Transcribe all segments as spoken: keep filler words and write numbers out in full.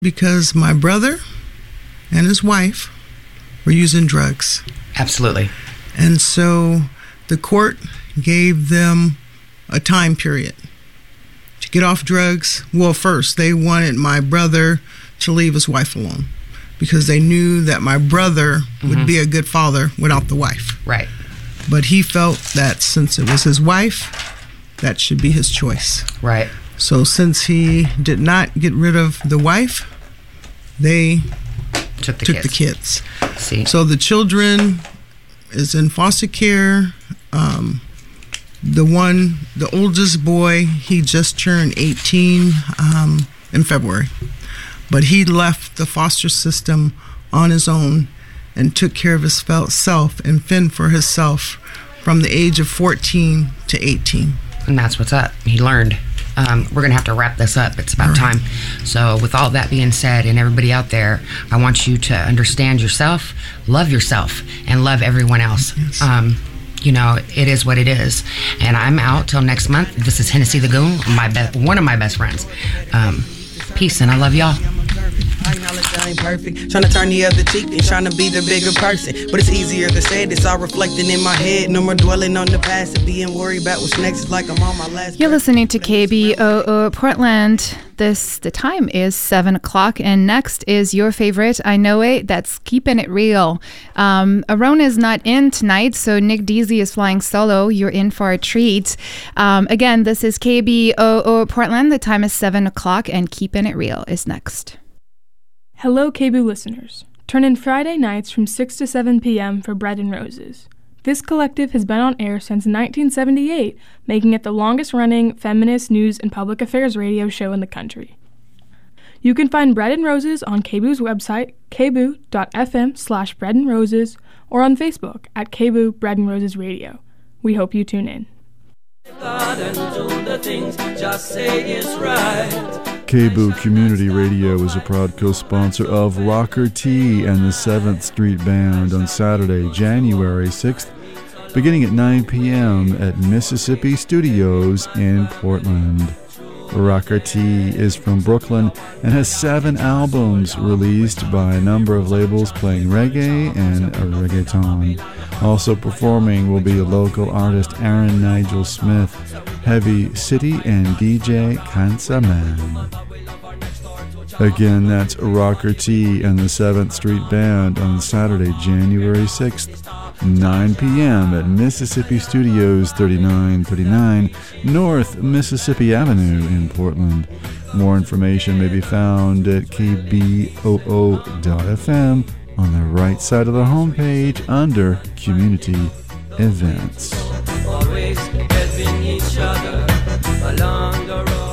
Because my brother and his wife were using drugs. Absolutely. And so the court gave them a time period to get off drugs. Well, first, they wanted my brother to leave his wife alone because they knew that my brother mm-hmm. would be a good father without the wife. Right. But he felt that since it was his wife, that should be his choice. Right. So since he did not get rid of the wife, they took the took kids. The kids. See. So the children is in foster care. Um, the one, the oldest boy, he just turned eighteen um, in February. But he left the foster system on his own and took care of himself and fend for himself from the age of fourteen to eighteen. And that's what's up. He learned. Um, we're going to have to wrap this up. It's about right. time. So with all that being said, and everybody out there, I want you to understand yourself, love yourself, and love everyone else. Yes. Um, you know, it is what it is. And I'm out till next month. This is Hennessy the Goon, my be- one of my best friends. Um, peace, and I love y'all. I acknowledge I ain't perfect. Trying to turn the other cheek and trying to be the bigger person. But it's easier to say it. It's all reflecting in my head. No more dwelling on the past and being worried about what's next. It's like I'm on my last. You're listening to K B O O Portland. This the time is seven o'clock, and next is your favorite. I know it. That's Keeping It Real. Um, Arona is not in tonight, so Nick Deasy is flying solo. You're in for a treat. Um, again, this is K B O O Portland. The time is seven o'clock, and Keeping It Real is next. Hello, K B O O listeners. Turn in Friday nights from six to seven p.m. for Bread and Roses. This collective has been on air since nineteen seventy-eight, making it the longest-running feminist news and public affairs radio show in the country. You can find Bread and Roses on K B O's website, k b o dot f m slash bread and roses, or on Facebook at K B O Bread and Roses Radio. We hope you tune in. God and do the things, just say it's right. K B O Community Radio is a proud co-sponsor of Rocker T and the seventh Street Band on Saturday, January sixth, beginning at nine p.m. at Mississippi Studios in Portland. Rocker T is from Brooklyn and has seven albums released by a number of labels playing reggae and reggaeton. Also performing will be local artist Aaron Nigel Smith, Heavy City, and D J Kansa Man. Again, that's Rocker T and the seventh Street Band on Saturday, January sixth, nine p.m. at Mississippi Studios, thirty-nine thirty-nine North Mississippi Avenue in Portland. More information may be found at k b o o dot f m on the right side of the homepage under Community Events. Always helping each other along the road.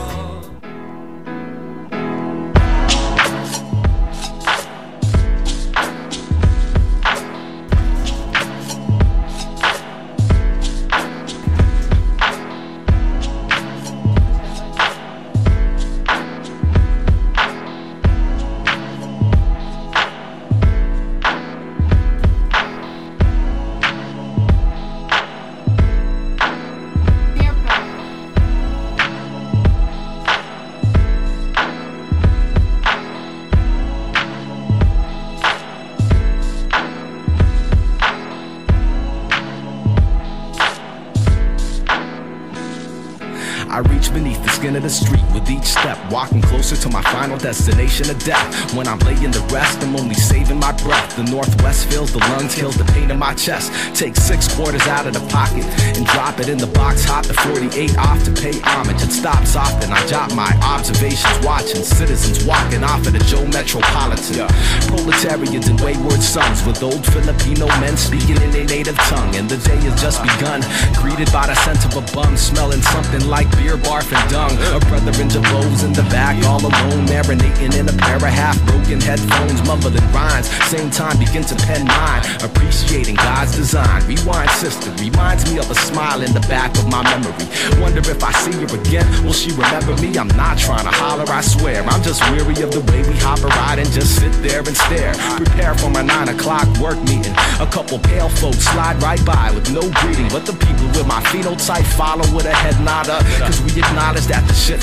I reach beneath the skin of the street with each step, walking closer to my final destination of death. When I'm laying to rest, I'm only saving my breath. The northwest fills the lungs, kills the pain in my chest. Take six quarters out of the pocket and drop it in the box. Hop the forty-eight off to pay homage. It stops often. I jot my observations, watching citizens walking off of the Joe Metropolitan. Proletarians and wayward sons with old Filipino men speaking in their native tongue. And the day has just begun, greeted by the scent of a bum, smelling something like beer, barf, and dung. A brother in Jabos in the back, all alone, marinating in a pair of half-broken headphones, mumbling rhymes. Same time, begin to pen mine, appreciating God's design. Rewind, sister, reminds me of a smile in the back of my memory. Wonder if I see her again, will she remember me? I'm not trying to holler, I swear. I'm just weary of the way we hop a ride and just sit there and stare. Prepare for my nine o'clock work meeting. A couple pale folks slide right by with no greeting, but the people with my phenotype follow with a head nod up. Cause we acknowledge that the shit fucked up.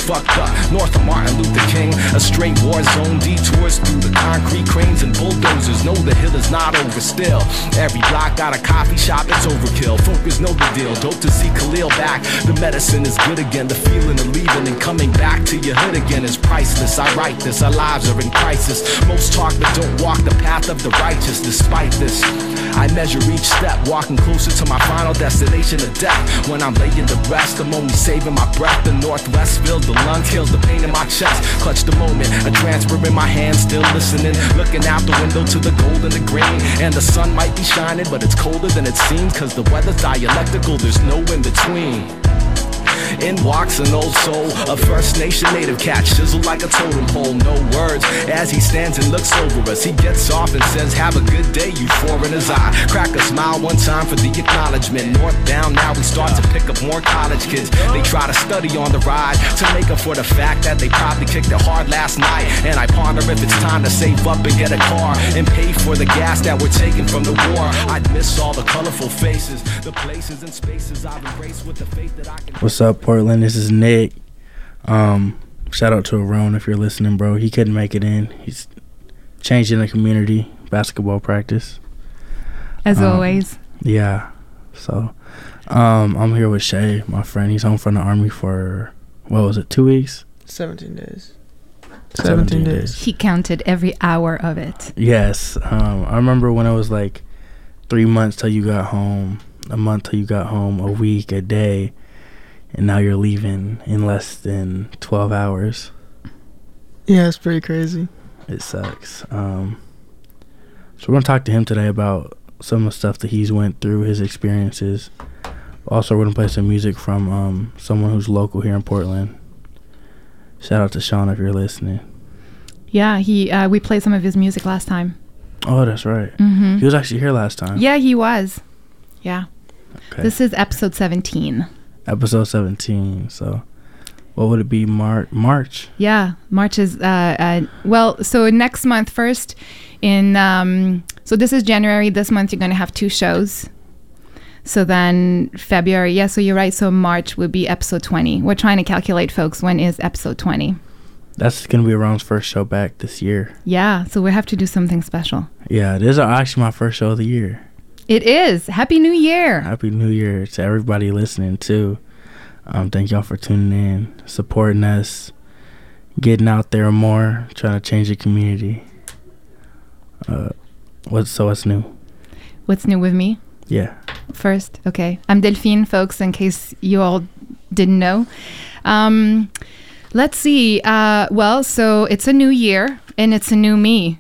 uh, north of Martin Luther King. A straight war zone detours through the concrete cranes and bulldozers. Know the hill is not over still. Every block got a coffee shop, it's overkill. Focus know the deal, dope to see Khalil back. The medicine is good again, the feeling of leaving and coming back to your hood again is priceless. I write this, our lives are in crisis. Most talk but don't walk the path of the righteous. Despite this, I measure each step, walking closer to my final destination of death. When I'm laying to rest, I'm only saving my breath. The northwest fills the lungs, kills the pain in my chest. Clutch the moment, a transfer in my hand, still listening. Looking out the window to the gold and the green. And the sun might be shining, but it's colder than it seems. Cause the weather's dialectical, there's no in between. In walks an old soul, a First Nation native cat, chiseled like a totem pole, no words. As he stands and looks over us, he gets off and says, have a good day, you foreigners. I crack a smile one time for the acknowledgement. Northbound, now we start to pick up more college kids. They try to study on the ride to make up for the fact that they probably kicked it hard last night. And I ponder if it's time to save up and get a car and pay for the gas that we're taking from the war. I'd miss all the colorful faces, the places and spaces I've embraced with the faith that I can. What's up, Portland? This is Nick. Um, shout out to Aron if you're listening, bro. He couldn't make it in. He's changing the community basketball practice. As um, always. Yeah. So, um, I'm here with Shay, my friend. He's home from the Army for, what was it, two weeks? seventeen days. seventeen days. He counted every hour of it. Yes. Um, I remember when it was like three months till you got home, a month till you got home, a week, a day. And now you're leaving in less than twelve hours. Yeah, it's pretty crazy. It sucks. Um, so we're going to talk to him today about some of the stuff that he's went through, his experiences. Also, we're going to play some music from um, someone who's local here in Portland. Shout out to Sean if you're listening. Yeah, he. Uh, we played some of his music last time. Oh, that's right. Mm-hmm. He was actually here last time. Yeah, he was. Yeah. Okay. This is episode seventeen. Episode seventeen. So, what would it be? Mar- March? Yeah, March is, uh, uh, well, so next month first in, um, so this is January. This month you're going to have two shows. So then February, yeah, so you're right. So March would be episode twenty. We're trying to calculate, folks, when is episode twenty? That's going to be Aron's first show back this year. Yeah, so we have to do something special. Yeah, this is actually my first show of the year. It is. Happy New Year. Happy New Year to everybody listening, too. Um, thank y'all for tuning in, supporting us, getting out there more, trying to change the community. Uh, what's So what's new? What's new with me? Yeah. First, okay. I'm Delphine, folks, in case you all didn't know. Um, let's see. Uh, well, so it's a new year, and it's a new me.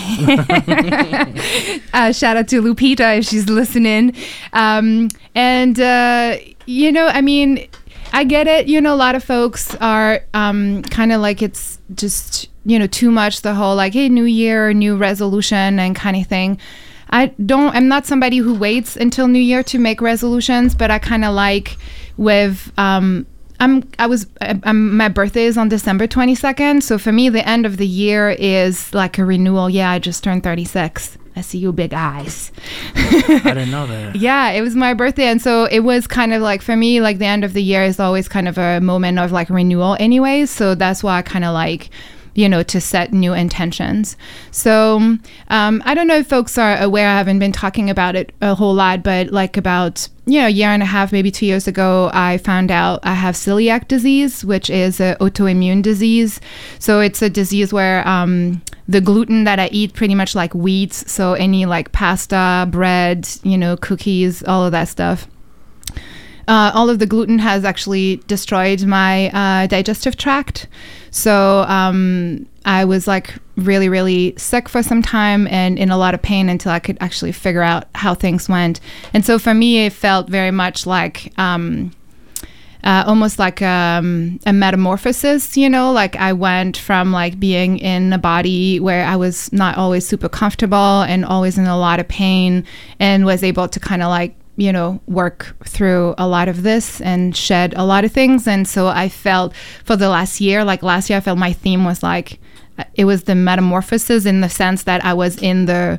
uh, shout out to Lupita if she's listening. Um, and, uh, you know, I mean, I get it. You know, a lot of folks are um, kind of like it's just, you know, too much, the whole like, hey, new year, new resolution and kind of thing. I don't, I'm not somebody who waits until New Year to make resolutions, but I kind of like with, um, I'm, I was, I'm, my birthday is on December twenty-second. So for me, the end of the year is like a renewal. Yeah, I just turned thirty-six. I see you big eyes. I didn't know that. Yeah, it was my birthday. And so it was kind of like, for me, like the end of the year is always kind of a moment of like renewal anyways. So that's why I kind of like, you know, to set new intentions. So um, I don't know if folks are aware, I haven't been talking about it a whole lot, but like about, you know, a year and a half, maybe two years ago, I found out I have celiac disease, which is an autoimmune disease. So it's a disease where um, the gluten that I eat, pretty much like wheat, so any like pasta, bread, you know, cookies, all of that stuff. Uh, all of the gluten has actually destroyed my uh, digestive tract. So um, I was like really, really sick for some time and in a lot of pain until I could actually figure out how things went. And so for me, it felt very much like um, uh, almost like um, a metamorphosis, you know, like I went from like being in a body where I was not always super comfortable and always in a lot of pain and was able to kind of like, you know, work through a lot of this and shed a lot of things. And so I felt for the last year, like last year, I felt my theme was like, it was the metamorphosis in the sense that I was in the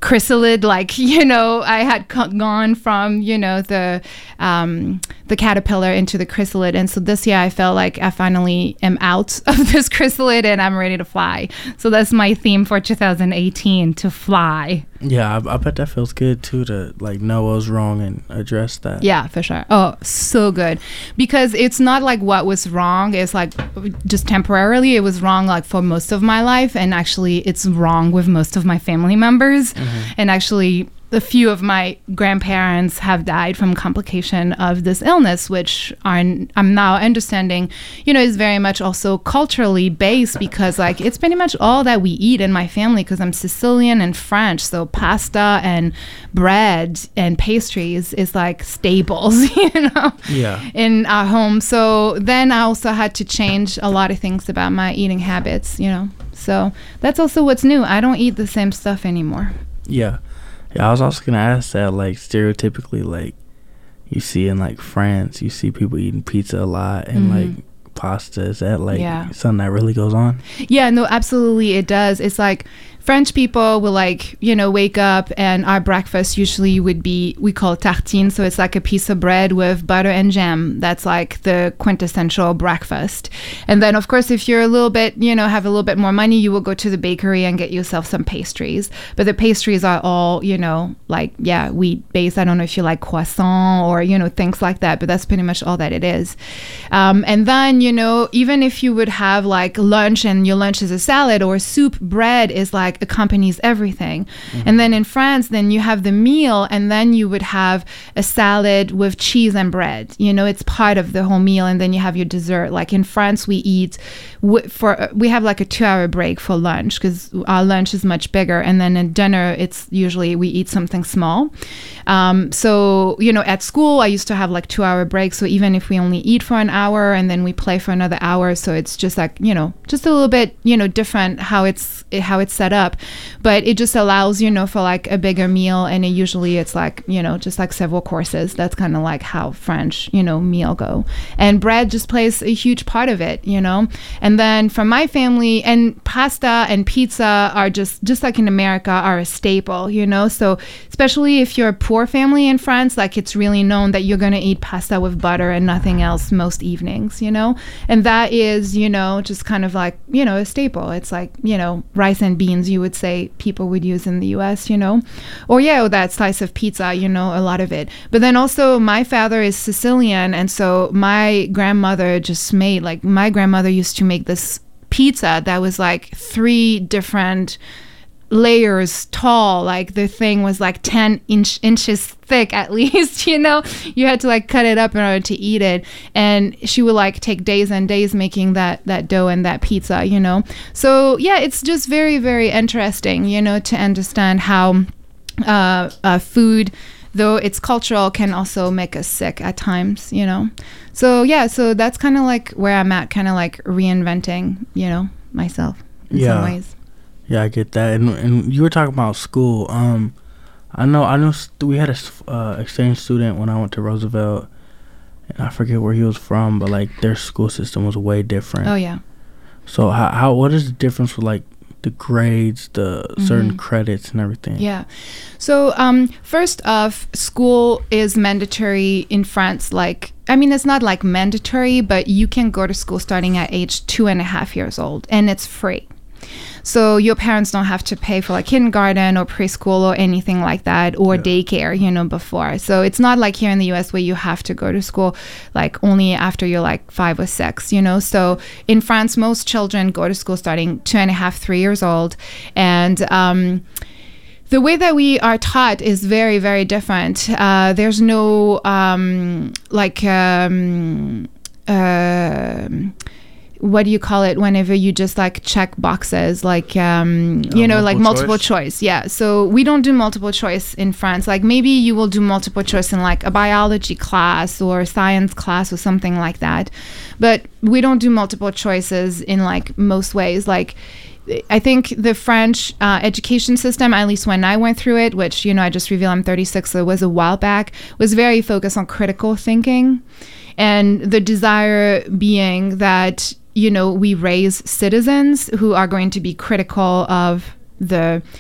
chrysalid, like, you know, I had co- gone from, you know, the um, the caterpillar into the chrysalid. And so this year I felt like I finally am out of this chrysalid and I'm ready to fly. So that's my theme for two thousand eighteen, to fly. Yeah, I, I bet that feels good too, to like know what was wrong and address that. Yeah, for sure. Oh, so good. Because it's not like what was wrong. It's like just temporarily it was wrong like for most of my life. And actually it's wrong with most of my family members. Mm-hmm. And actually a few of my grandparents have died from complication of this illness, which are, I'm now understanding, you know, is very much also culturally based, because like it's pretty much all that we eat in my family, because I'm Sicilian and French. So pasta and bread and pastries is like staples, you know, yeah. in our home. So then I also had to change a lot of things about my eating habits, you know. So that's also what's new. I don't eat the same stuff anymore. Yeah. Yeah, I was also going to ask that, like, stereotypically, like, you see in, like, France, you see people eating pizza a lot and, mm-hmm. like, pasta. Is that, like, yeah. something that really goes on? Yeah, no, absolutely it does. It's like French people will, like, you know, wake up and our breakfast usually would be, we call it tartine. So it's like a piece of bread with butter and jam. That's like the quintessential breakfast. And then, of course, if you're a little bit, you know, have a little bit more money, you will go to the bakery and get yourself some pastries. But the pastries are all, you know, like, yeah, wheat based. I don't know if you like croissant or, you know, things like that, but that's pretty much all that it is. Um, and then, you know, even if you would have like lunch and your lunch is a salad or soup, bread is like, accompanies everything. Mm-hmm. And then in France, then you have the meal, and then you would have a salad with cheese and bread. You know, it's part of the whole meal, and then you have your dessert. Like in France, we eat w- for we have like a two-hour break for lunch, because our lunch is much bigger, and then at dinner, it's usually we eat something small. Um, so you know, at school, I used to have like two-hour breaks. So even if we only eat for an hour and then we play for another hour, so it's just like, you know, just a little bit, you know, different how it's how it's set up. But it just allows, you know, for like a bigger meal, and it usually it's like, you know, just like several courses. That's kind of like how French, you know, meal go. And bread just plays a huge part of it, you know. And then from my family, and pasta and pizza are just, just like in America, are a staple, you know. So especially if you're a poor family in France, like it's really known that you're going to eat pasta with butter and nothing else most evenings, you know. And that is, you know, just kind of like, you know, a staple. It's like, you know, rice and beans, you would say people would use in the U S, you know, or yeah, that slice of pizza, you know, a lot of it. But then also my father is Sicilian, and so my grandmother just made, like my grandmother used to make this pizza that was like three different layers tall. Like the thing was like ten inch inches thick at least, you know. You had to like cut it up in order to eat it, and she would like take days and days making that that dough and that pizza, you know. So yeah, it's just very, very interesting, you know, to understand how uh, uh, food, though it's cultural, can also make us sick at times, you know. So yeah, so that's kind of like where I'm at, kind of like reinventing, you know, myself in yeah. some ways. Yeah, I get that. And and you were talking about school. Um, I know I know st- we had a uh, exchange student when I went to Roosevelt, and I forget where he was from, but like their school system was way different. Oh yeah. So how how what is the difference with like the grades, the mm-hmm. certain credits and everything? Yeah. So um, first off, school is mandatory in France. Like, I mean, it's not like mandatory, but you can go to school starting at age two and a half years old, and it's free. So your parents don't have to pay for like kindergarten or preschool or anything like that, or yeah. daycare, you know, before. So it's not like here in the U S where you have to go to school like only after you're like five or six, you know. So in France, most children go to school starting two and a half, three years old. And um, the way that we are taught is very, very different. Uh, there's no um, like... Um, uh, what do you call it whenever you just like check boxes, like um you uh, know like multiple choice. choice yeah so we don't do multiple choice in France. Like maybe you will do multiple choice in like a biology class or science class or something like that, but we don't do multiple choices in like most ways. Like I think the French uh, education system, at least when I went through it, which, you know, I just revealed I'm thirty-six, so it was a while back, was very focused on critical thinking, and the desire being that, you know, we raise citizens who are going to be critical of the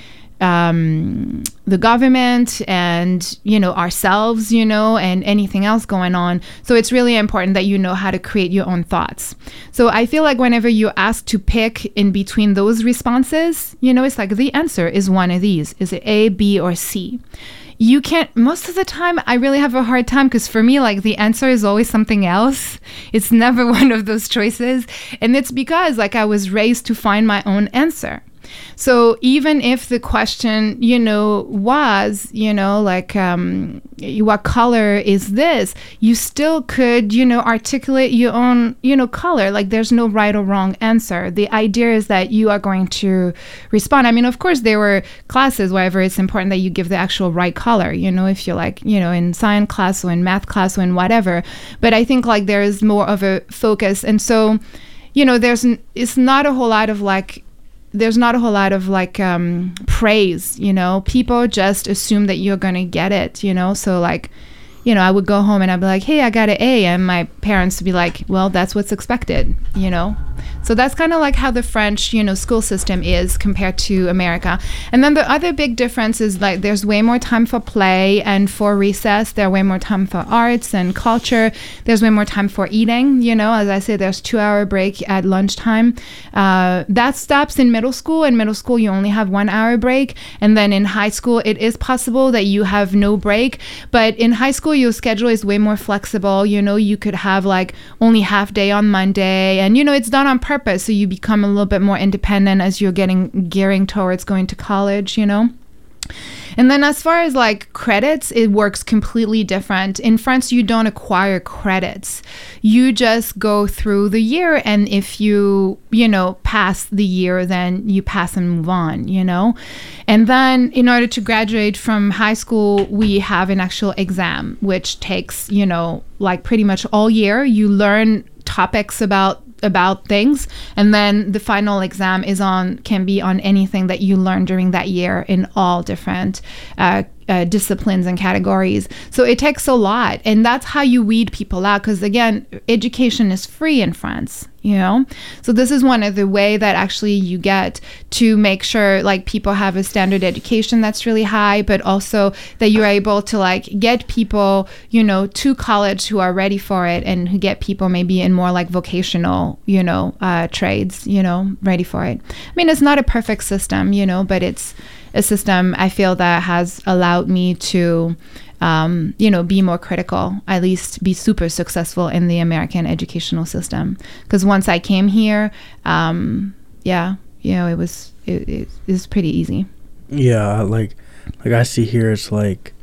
um, the government and, you know, ourselves, you know, and anything else going on. So it's really important that you know how to create your own thoughts. So I feel like whenever you're asked to pick in between those responses, you know, it's like the answer is one of these. Is it A, B, or C? You can't, most of the time, I really have a hard time because for me, like the answer is always something else. It's never one of those choices. And it's because like I was raised to find my own answer. So even if the question, you know, was, you know, like, um, what color is this? You still could, you know, articulate your own, you know, color. Like there's no right or wrong answer. The idea is that you are going to respond. I mean, of course, there were classes wherever it's important that you give the actual right color, you know, if you're like, you know, in science class or in math class or in whatever. But I think like there is more of a focus. And so, you know, there's, it's not a whole lot of like, there's not a whole lot of like um, praise, you know, people just assume that you're going to get it, you know, so like, you know, I would go home and I'd be like, hey, I got an A. And my parents would be like, well, that's what's expected, you know. So that's kind of like how the French, you know, school system is compared to America. And then the other big difference is like there's way more time for play and for recess. There's way more time for arts and culture. There's way more time for eating, you know. As I say, there's two hour break at lunchtime. Uh, that stops in middle school. In middle school, you only have one hour break. And then in high school, it is possible that you have no break. But in high school, your schedule is way more flexible. You know, you could have like only half day on Monday. And, you know, it's done on purpose. So you become a little bit more independent as you're getting gearing towards going to college, you know. And then as far as like credits, it works completely different. In France, you don't acquire credits. You just go through the year. And if you, you know, pass the year, then you pass and move on, you know. And then in order to graduate from high school, we have an actual exam, which takes, you know, like pretty much all year. You learn topics about about things, and then the final exam is on can be on anything that you learn during that year in all different uh, uh, disciplines and categories. So it takes a lot, and that's how you weed people out, because again, education is free in France, you know. So this is one of the way that actually you get to make sure like people have a standard education that's really high, but also that you're able to like get people, you know, to college who are ready for it, and who get people maybe in more like vocational, you know, uh, trades, you know, ready for it. I mean, it's not a perfect system, you know, but it's a system I feel that has allowed me to Um, you know, be more critical, at least be super successful in the American educational system. Because once I came here, um, yeah, you know, it was it, it, it was pretty easy. Yeah, like like I see here, it's like,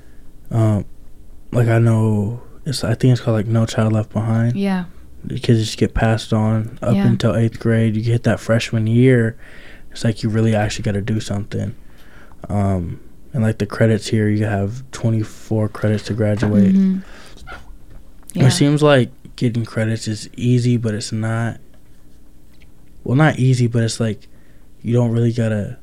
um, like I know it's I think it's called like No Child Left Behind. Yeah, the kids just get passed on up Yeah. until eighth grade. You get that freshman year, it's like you really actually got to do something. Um, And like the credits here, you have twenty-four credits to graduate. Mm-hmm. Yeah. It seems like getting credits is easy, but it's not. Well, not easy, but it's like you don't really gotta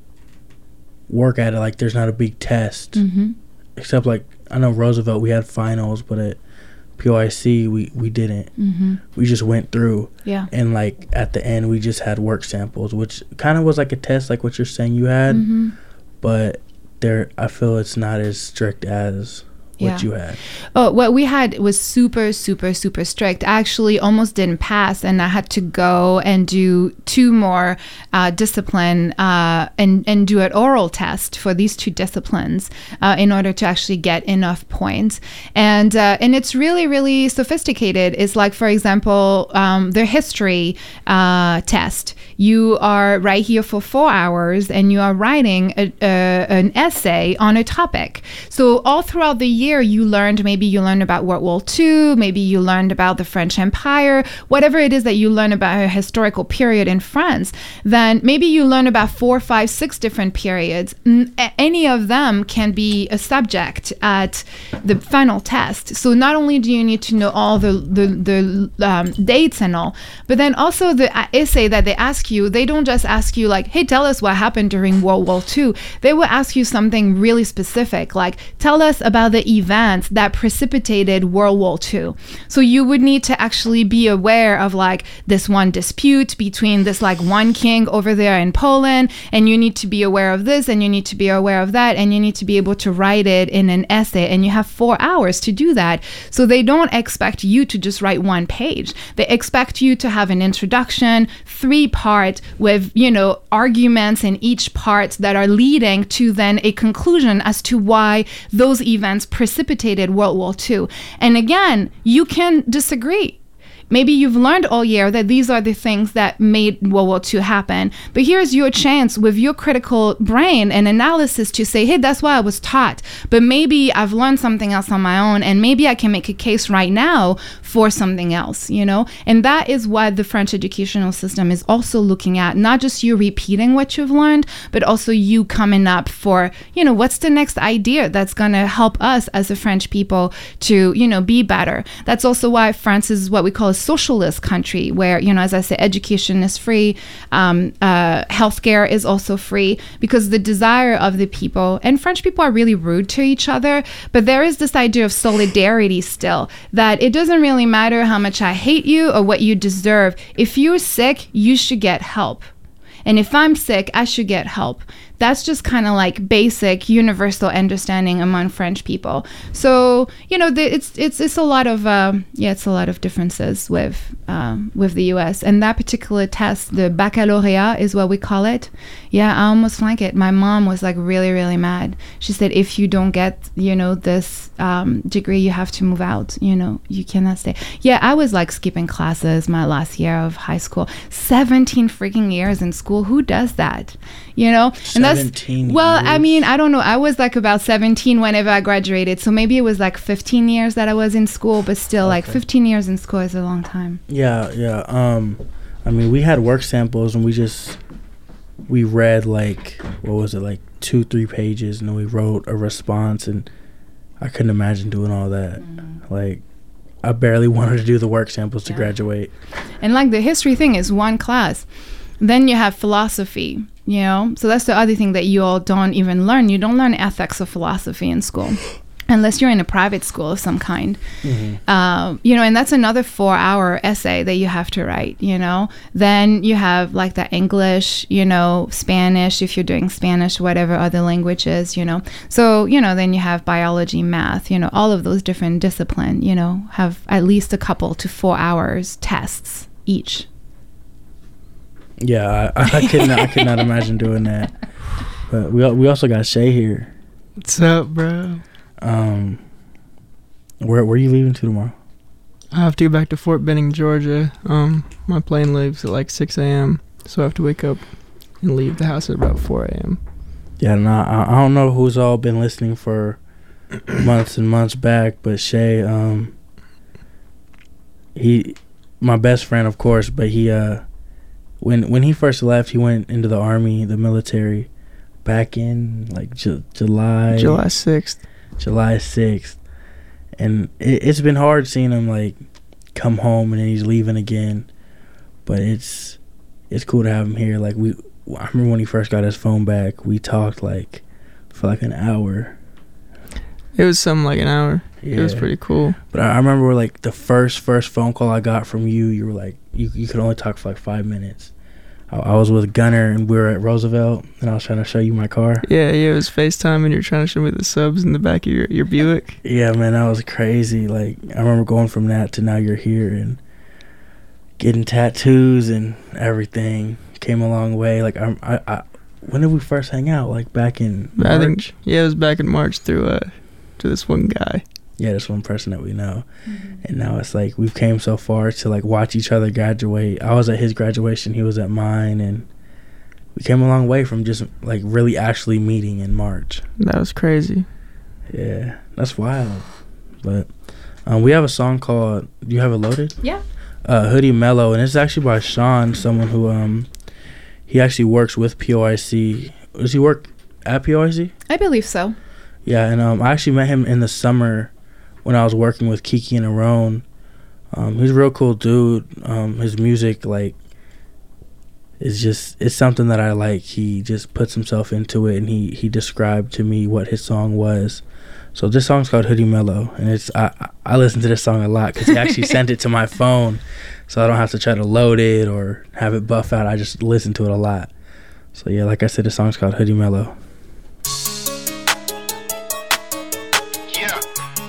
work at it. Like there's not a big test, Mm-hmm. except like I know Roosevelt, we had finals, but at P O I C we we didn't. Mm-hmm. We just went through. Yeah. And like at the end, we just had work samples, which kind of was like a test, like what you're saying you had, Mm-hmm. but. There, I feel it's not as strict as what Yeah. you had. Oh, what we had was super, super, super strict. I actually almost didn't pass, and I had to go and do two more uh, discipline uh, and and do an oral test for these two disciplines uh, in order to actually get enough points. And uh, and it's really, really sophisticated. It's like, for example, um, the history uh, test. You are right here for four hours, and you are writing a, a, an essay on a topic. So all throughout the year, you learned, maybe you learned about World War Two, maybe you learned about the French Empire, whatever it is that you learn about a historical period in France, then maybe you learn about four, five, six different periods. N- any of them can be a subject at the final test. So not only do you need to know all the, the, the um, dates and all, but then also the essay that they ask you, they don't just ask you like, hey, tell us what happened during World War Two. They will ask you something really specific, like tell us about the events that precipitated World War Two. So you would need to actually be aware of like this one dispute between this like one king over there in Poland, and you need to be aware of this, and you need to be aware of that, and you need to be able to write it in an essay, and you have four hours to do that. So they don't expect you to just write one page. They expect you to have an introduction, three part with, you know, arguments in each part that are leading to then a conclusion as to why those events precipitated World War Two. And again, you can disagree. Maybe you've learned all year that these are the things that made World War Two happen. But here's your chance with your critical brain and analysis to say, hey, that's what I was taught. But maybe I've learned something else on my own, and maybe I can make a case right now for something else, you know? And that is what the French educational system is also looking at. Not just you repeating what you've learned, but also you coming up for, you know, what's the next idea that's going to help us as a French people to, you know, be better. That's also why France is what we call a socialist country, where, you know, as I say, education is free, um, uh, healthcare is also free, because the desire of the people, and French people are really rude to each other, but there is this idea of solidarity still, that it doesn't really matter how much I hate you or what you deserve. If you're sick, you should get help. And if I'm sick, I should get help. That's just kind of like basic universal understanding among French people. So, you know, the, it's it's it's a lot of um, yeah, it's a lot of differences with um, with the U S. And that particular test, the baccalaureate is what we call it. Yeah, I almost flunked it. My mom was like really really mad. She said, if you don't get, you know, this um, degree, you have to move out. You know, you cannot stay. Yeah, I was like skipping classes my last year of high school. seventeen freaking years in school. Who does that? You know, and that's well, years. I mean, I don't know. I was like about seventeen whenever I graduated, so maybe it was like fifteen years that I was in school, but still, okay. Like fifteen years in school is a long time. Yeah, yeah. Um, I mean, we had work samples, and we just we read like what was it, like two, three pages, and then we wrote a response, and I couldn't imagine doing all that. Mm-hmm. Like, I barely wanted to do the work samples to yeah. graduate. And like the history thing is one class. Then you have philosophy, you know? So that's the other thing that you all don't even learn. You don't learn ethics or philosophy in school unless you're in a private school of some kind. Mm-hmm. Um, you know, and that's another four-hour essay that you have to write, you know? Then you have like the English, you know, Spanish, if you're doing Spanish, whatever other languages, you know? So, you know, then you have biology, math, you know, all of those different disciplines, you know, have at least a couple to four hours tests each. Yeah, I, I could not, I could not imagine doing that. But we we also got Shay here. What's up, bro? Um, where where are you leaving to tomorrow? I have to go back to Fort Benning, Georgia. Um, my plane leaves at like six a.m., so I have to wake up and leave the house at about four a.m. Yeah, no, I, I don't know who's all been listening for months and months back, but Shay, um, he, my best friend, of course, but he uh. When when he first left, he went into the army, the military, back in like Ju- July. July sixth. July sixth, and it, it's been hard seeing him like come home and then he's leaving again. But it's it's cool to have him here. Like we, I remember when he first got his phone back, we talked like for like an hour. It was something like an hour. Yeah. It was pretty cool. But I, I remember like the first first phone call I got from you, you were like, you you could only talk for like five minutes. I, I was with Gunner and we were at Roosevelt and I was trying to show you my car. Yeah, yeah, it was FaceTime and you were trying to show me the subs in the back of your, your Buick. Yeah, man, that was crazy. Like, I remember going from that to now you're here and getting tattoos and everything. Came a long way. Like, I, I, I when did we first hang out? Like back in March? I think, yeah, it was back in March through uh to this one guy. Yeah, this one person that we know. Mm-hmm. And now it's like we've came so far to like watch each other graduate. I was at his graduation, he was at mine, and we came a long way from just like really actually meeting in March. That was crazy. Yeah, that's wild. But um, we have a song called, do you have it loaded? Yeah. Uh, Hoodie Mellow, and it's actually by Sean, someone who um he actually works with P O I C. Does he work at P O I C? I believe so. Yeah, and um, I actually met him in the summer when I was working with Kiki and Aaron. Um, he's a real cool dude. Um, his music, like, it's just it's something that I like. He just puts himself into it, and he he described to me what his song was. So this song's called Hoodie Mellow, and it's I I listen to this song a lot because he actually sent it to my phone, so I don't have to try to load it or have it buff out. I just listen to it a lot. So yeah, like I said, the song's called Hoodie Mellow. Yeah,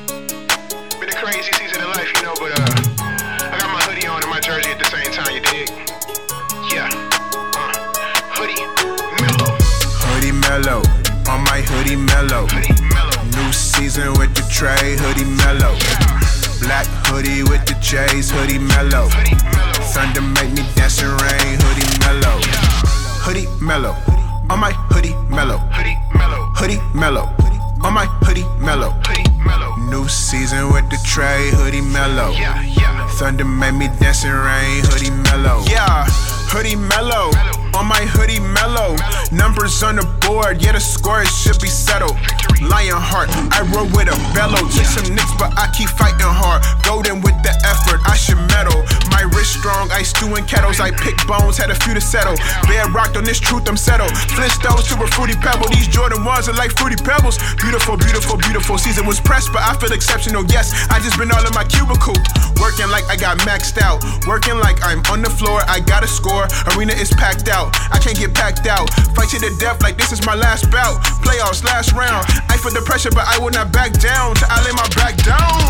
been a crazy season of life, you know, but uh, I got my hoodie on and my jersey at the same time, you dig? Yeah, uh, hoodie mellow. Hoodie mellow, on my hoodie mellow. Hoodie mellow. New season with the tray, hoodie mellow. Black hoodie with the J's, hoodie mellow. Thunder make me dance in rain, hoodie mellow. Hoodie mellow, on my hoodie mellow. Hoodie mellow, hoodie mellow, on my hoodie mellow. Hoodie mellow. New season with the tray, hoodie mellow. Yeah, yeah. Thunder make me dance in rain, hoodie mellow. Yeah, hoodie mellow, on my hoodie mellow. Numbers on the board, yeah, the score should be settled. Lionheart, I roll with a bellow. Took some nicks, but I keep fighting hard. Golden with the effort, I should medal. My wrist strong, ice stewing kettles. I pick bones, had a few to settle. Bear rocked on this truth, I'm settled. Flintstones to a fruity pebble. These Jordan ones are like fruity pebbles. Beautiful, beautiful, beautiful. Season was pressed, but I feel exceptional. Yes, I just been all in my cubicle. Working like I got maxed out. Working like I'm on the floor, I got a score. Arena is packed out, I can't get packed out. Fight to the death like this is my last bout. Playoffs, last round. I feel the pressure, but I will not back down. Till I lay my back down.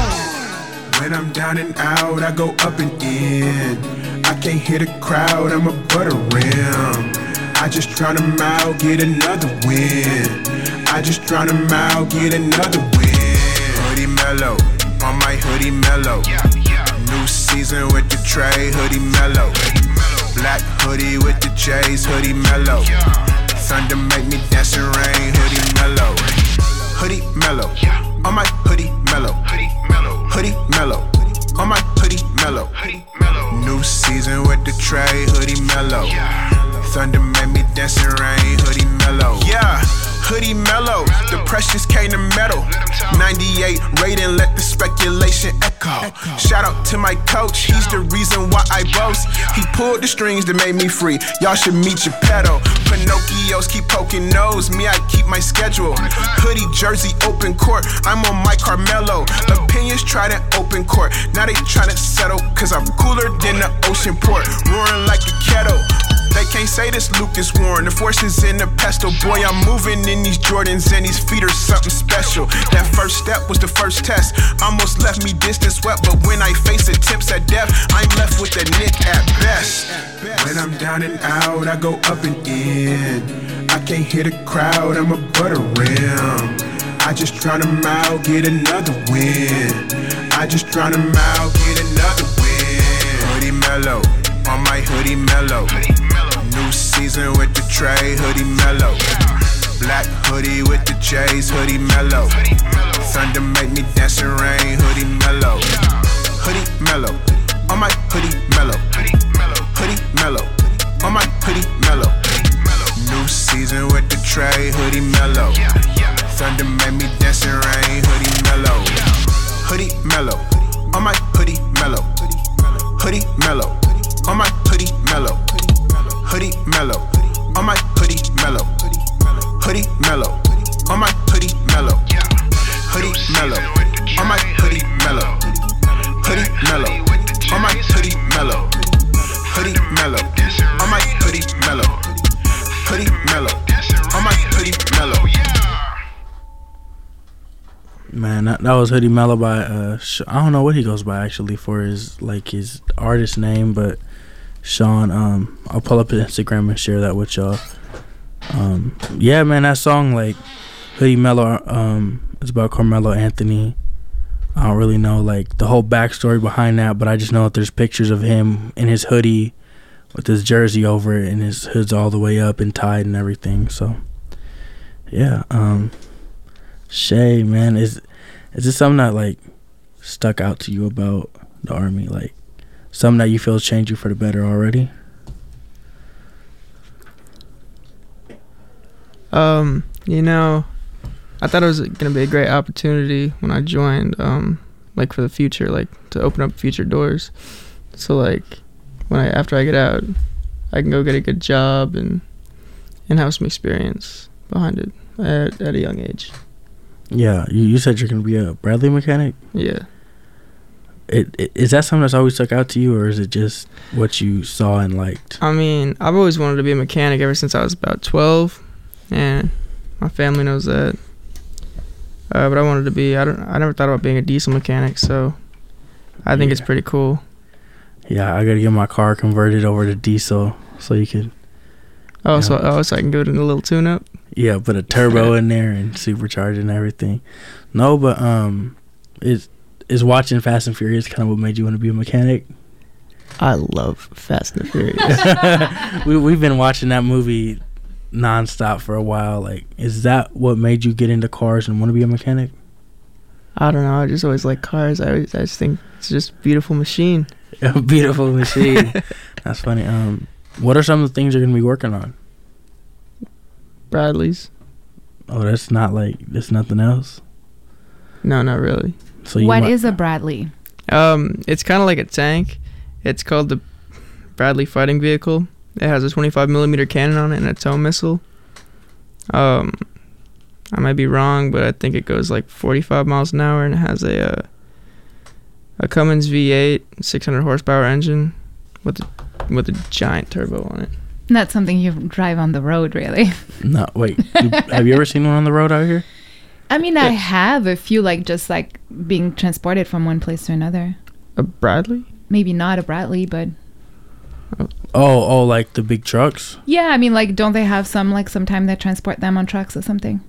When I'm down and out, I go up and in. I can't hear the crowd, I'm a butter rim. I just drown them out, get another win. I just drown them out, get another win. Hoodie mellow, on my hoodie mellow. New season with the tray, hoodie mellow. Black hoodie with the J's, hoodie mellow. Thunder make me dance in rain, hoodie mellow. Hoodie mellow, on my hoodie mellow. Hoodie mellow, on my hoodie mellow. New season with the tray, hoodie mellow. Thunder make me dance in rain, hoodie mellow. Yeah, hoodie mellow, the precious cane of metal. ninety-eight rating, let the speculation echo. Shout out to my coach, he's the reason why I boast. He pulled the strings that made me free, y'all should meet your pedal. Pinocchios keep poking nose, me I keep my schedule. Hoodie, jersey, open court, I'm on my Carmelo. Opinions tried in open court, now they tryna settle. Cause I'm cooler than the ocean port, roaring like a kettle. They can't say this Lucas Warren, the force is in the pestle. Boy, I'm moving in these Jordans and these feet are something special. That first step was the first test, almost left me distant swept. But when I face attempts at death, I'm left with a nick at best. When I'm down and out, I go up and in. I can't hear the crowd, I'm a butter rim. I just drown them out, get another win. I just drown them out, get another win. Hoodie mellow, on my hoodie mellow. New season with the tray, hoodie mellow. Black hoodie with the J's, hoodie mellow. Thunder make me dance in rain, hoodie mellow. Hoodie mellow, on my hoodie mellow. Hoodie mellow, on my hoodie mellow. New season with the tray, hoodie mellow. Thunder make me dance in rain, hoodie mellow. Hoodie mellow, on my hoodie mellow. Hoodie mellow, on my hoodie mellow. Hoodie mellow, on my hoodie mellow. Hoodie mellow, on my hoodie mellow. Hoodie mellow, on my hoodie mellow. Hoodie mellow, on my hoodie mellow. Hoodie mellow, on my hoodie mellow. Hoodie mellow, on my hoodie mellow. Man, that, that was Hoodie Mellow by uh, Sh- I don't know what he goes by actually for his like his artist name, but Sean. Um, I'll pull up his Instagram and share that with y'all. Um, yeah, man, that song like Hoodie Mellow. Um, it's about Carmelo Anthony. I don't really know like the whole backstory behind that, but I just know that there's pictures of him in his hoodie with his jersey over it and his hood's all the way up and tied and everything. So yeah, um, Shay, man, is is this something that like stuck out to you about the Army? Like something that you feel has changed you for the better already? Um, you know, I thought it was gonna be a great opportunity when I joined, um, like for the future, like to open up future doors. So like when I after I get out, I can go get a good job and and have some experience behind it at, at a young age. Yeah, you, you said you're gonna be a Bradley mechanic. Yeah. It, it is that something that's always stuck out to you, or is it just what you saw and liked? I mean, I've always wanted to be a mechanic ever since I was about twelve, and my family knows that. Uh, but I wanted to be. I don't. I never thought about being a diesel mechanic, so I think Yeah. it's pretty cool. Yeah, I gotta get my car converted over to diesel so you can. Oh, Yeah. so oh, so I can do it in a little tune-up. Yeah, put a turbo in there and supercharge and everything. No, but um, is is watching Fast and Furious kind of what made you want to be a mechanic? I love Fast and Furious. we we've been watching that movie nonstop for a while. Like, is that what made you get into cars and want to be a mechanic? I don't know. I just always like cars. I always, I just think it's just a beautiful machine. A beautiful machine. That's funny. Um, what are some of the things you're gonna be working on? Bradley's. Oh, that's not like that's nothing else. No, not really. So you What might- is a Bradley? Um, it's kind of like a tank. It's called the Bradley Fighting Vehicle. It has a twenty-five millimeter cannon on it and a tow missile. Um, I might be wrong, but I think it goes like forty-five miles an hour, and it has a uh, a Cummins V eight six hundred horsepower engine with a, with a giant turbo on it. Not something you drive on the road, really. No, wait. You, have you ever seen one on the road out here? I mean, I have a few, like just like being transported from one place to another. A Bradley? Maybe not a Bradley, but Oh, oh, like the big trucks. yeah, I mean, like, don't they have some like sometime that transport them on trucks or something?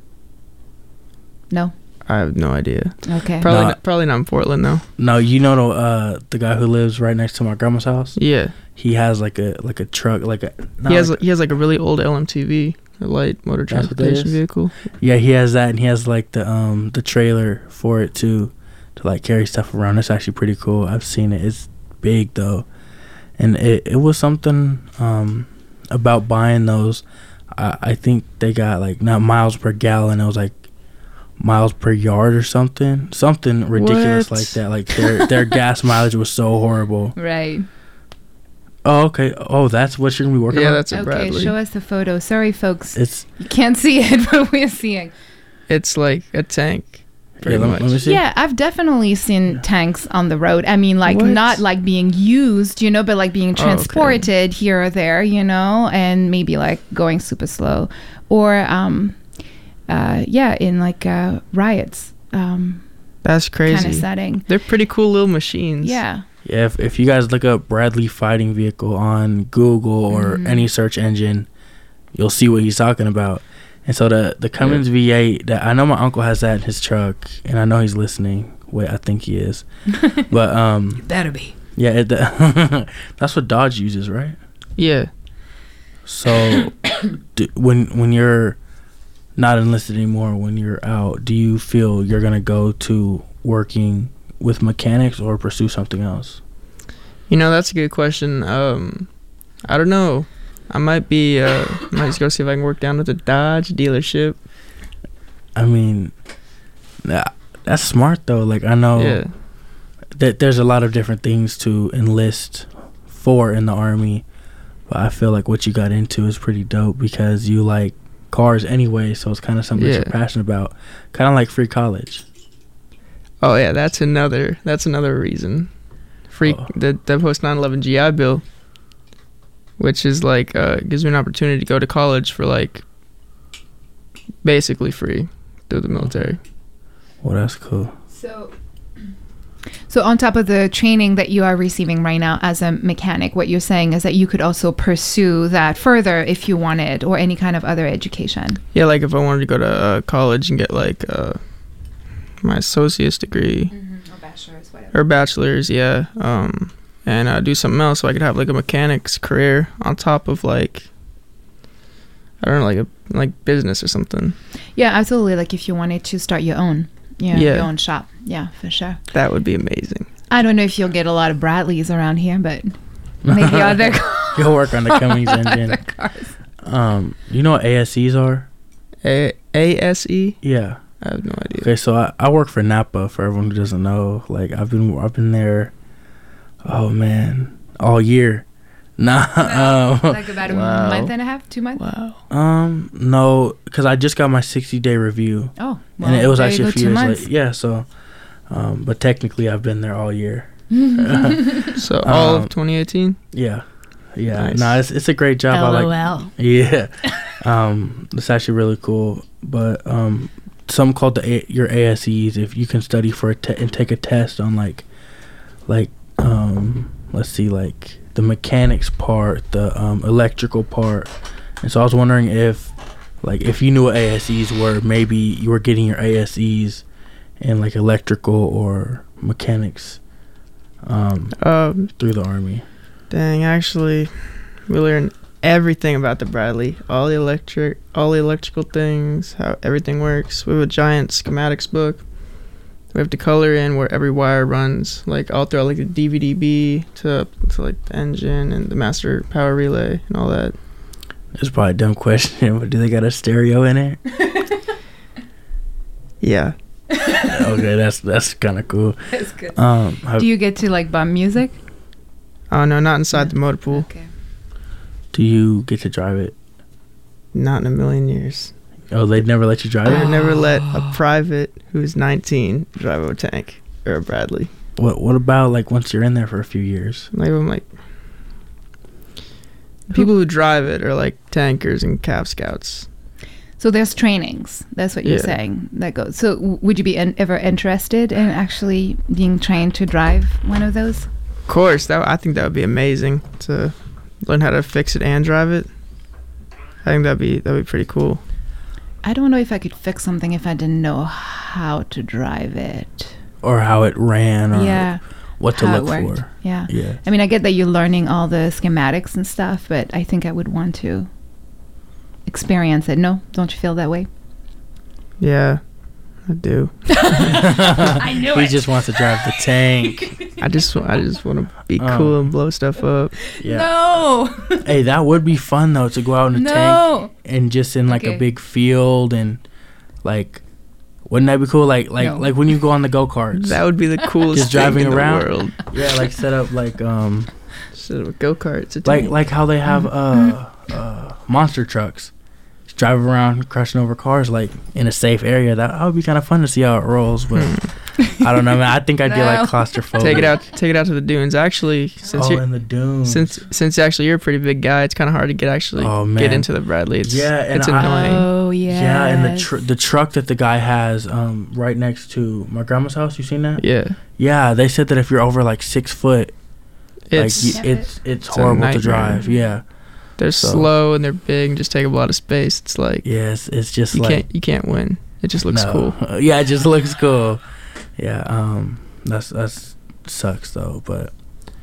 No. I have no idea. Okay. Probably No. not, probably not in Portland though. No, you know the uh the guy who lives right next to my grandma's house. Yeah. He has like a like a truck like a. not He has like- he has like a really old L M T V, a light motor That's what that transportation is? vehicle. Yeah, he has that, and he has like the um the trailer for it too, to like carry stuff around. It's actually pretty cool. I've seen it. It's big though, and it it was something um about buying those. I I think they got like not miles per gallon. It was like miles per yard or something, something ridiculous What? like that. Like their their gas mileage was so horrible. Right. Oh, okay. Oh, that's what you're gonna be working Yeah, on. that's a Okay, Bradley. show us the photo. Sorry, folks. It's You can't see it, but we're seeing. It's like a tank. Pretty yeah, let, much. let me see. Yeah, I've definitely seen tanks on the road. I mean, like What? not like being used, you know, but like being Oh, okay. transported here or there, you know, and maybe like going super slow, or um, uh, yeah, in like uh, riots, um, That's crazy. kind of setting. They're pretty cool little machines. Yeah. Yeah, if, if you guys look up Bradley Fighting Vehicle on Google or Mhm. any search engine, you'll see what he's talking about. And so the the Cummins V eight, that I know my uncle has that in his truck, and I know he's listening. Wait, I think he is. But um, Better be. yeah, it, the that's what Dodge uses, right? Yeah. So do, when when you're not enlisted anymore, when you're out, do you feel you're gonna go to working with mechanics or pursue something else? You know, that's a good question. Um, I don't know. I might be. Uh, might just go see if I can work down at the Dodge dealership. I mean, that, that's smart though. Like I know Yeah. that there's a lot of different things to enlist for in the Army, but I feel like what you got into is pretty dope because you like cars anyway, so it's kind of something that Yeah. you're passionate about. Kind of like free college. Oh yeah, that's another. That's another reason. Free Oh. the the post nine eleven G I Bill, which is like uh, gives me an opportunity to go to college for like basically free through the military. Well, that's cool. So, so on top of the training that you are receiving right now as a mechanic, what you're saying is that you could also pursue that further if you wanted, or any kind of other education. Yeah, like if I wanted to go to uh, college and get like uh, my associate's degree Or bachelor's, whatever. or bachelor's, yeah, um, and uh, do something else so I could have like a mechanic's career on top of like I don't know, like a like business or something. Yeah, absolutely. Like if you wanted to start your own, yeah, Yeah. your own shop. Yeah, for sure. That would be amazing. I don't know if you'll get a lot of Bradleys around here, but maybe other You'll work on the Cummins engine. other cars. Um, you know what A S Es are? A A S E? Yeah. I have no idea. Okay, so I, I work for Napa. For everyone who doesn't know, like I've been I've been there. Oh man, all year. Nah. Um, Like about a wow. month and a half, two months. Wow. Um, no, because I just got my sixty day review. Oh, and well, it was there you actually go, a few two years months. late. Yeah, so, um, but technically I've been there all year. So all Um, of twenty eighteen. Yeah, yeah. Nice. No, it's it's a great job. I LOL. like. Yeah, um, it's actually really cool. But um, some called the a- your A S Es. If you can study for a te- and take a test on like, like um, let's see, like the mechanics part, the um, electrical part. And so I was wondering if, like, if you knew what A S Es were, maybe you were getting your A S Es in like electrical or mechanics um, Um, through the Army. Dang, actually, we learned everything about the Bradley, all the electric, all the electrical things, how everything works. We have a giant schematics book. We have to color in where every wire runs, like all throughout like the D V D B to to like the engine and the master power relay and all that. It's probably a dumb question, but do they got a stereo in it? Yeah. Okay, that's that's kind of cool. That's good. Um, have, Do you get to like bump music? Oh no, not inside the motor pool. Okay. do you get to drive it? Not in a million years. Oh, they'd never let you drive I it? would never let a private who's nineteen drive a tank or a Bradley. What What about like once you're in there for a few years? Like I'm like, people who drive it are like tankers and Cav Scouts. So there's trainings. That's what you're Yeah. saying. That goes. So w- would you be in, ever interested in actually being trained to drive one of those? Of course, that I think that would be amazing to learn how to fix it and drive it. I think that'd be that'd be pretty cool. I don't know if I could fix something if I didn't know how to drive it. Or how it ran, or Yeah. what to How it look worked. for. Yeah. Yeah. I mean, I get that you're learning all the schematics and stuff, but I think I would want to experience it. No? Don't you feel that way? Yeah, I do. I knew He it. just wants to drive the tank. I just wa- I just want to be Um, cool and blow stuff up. Yeah. No. Hey, that would be fun though, to go out in a No. tank and just in like Okay. a big field and like, wouldn't that be cool? Like like No. like when you go on the go karts. That would be the coolest Just driving thing in around. the world. Yeah, like set up like um Instead of a go kart, it's a like tank. like how they have uh uh monster trucks. Just drive around crushing over cars like in a safe area. That, that would be kind of fun to see how it rolls, but I don't know, man. I think I'd get No. like claustrophobic. Take it out, take it out to the dunes. Actually, since Oh, you're in the dunes. since since actually you're a pretty big guy, it's kind of hard to get actually Oh, get man. into the Bradley. It's, Yeah, and it's I- annoying. Oh, yeah. Yeah, and the tr- the truck that the guy has um right next to my grandma's house. You seen that? Yeah, Yeah, they said that if you're over like six foot, it's like y- it's it's it's a horrible to nightmare. drive. Yeah, they're so- slow and they're big and just take up a lot of space. It's like yes, it's just you like can't you can't win. It just looks no. cool. Yeah, it just looks cool. Yeah, um, that's that's sucks though, but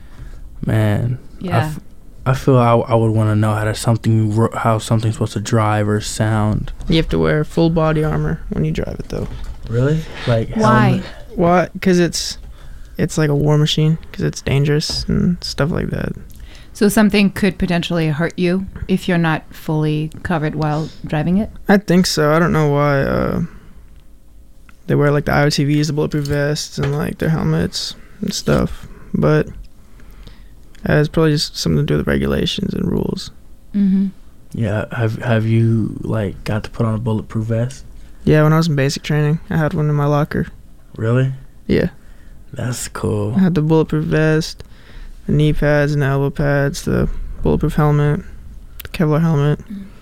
man, I, Yeah. f- I feel I, I would want to know how to something ro- how something's supposed to drive or sound. You have to wear full body armor when you drive it though. Really? Like Why? helmet- Why? Because it's it's like a war machine. Because it's dangerous and stuff like that. So something could potentially hurt you if you're not fully covered while driving it? I think so. I don't know why uh, they wear like the I O T Vs, the bulletproof vests, and like their helmets and stuff. But uh, it's probably just something to do with regulations and rules. Mm-hmm. Yeah, have have you like got to put on a bulletproof vest? Yeah, when I was in basic training, I had one in my locker. Really? Yeah, That's cool. I had the bulletproof vest, the knee pads and the elbow pads, the bulletproof helmet, the Kevlar helmet,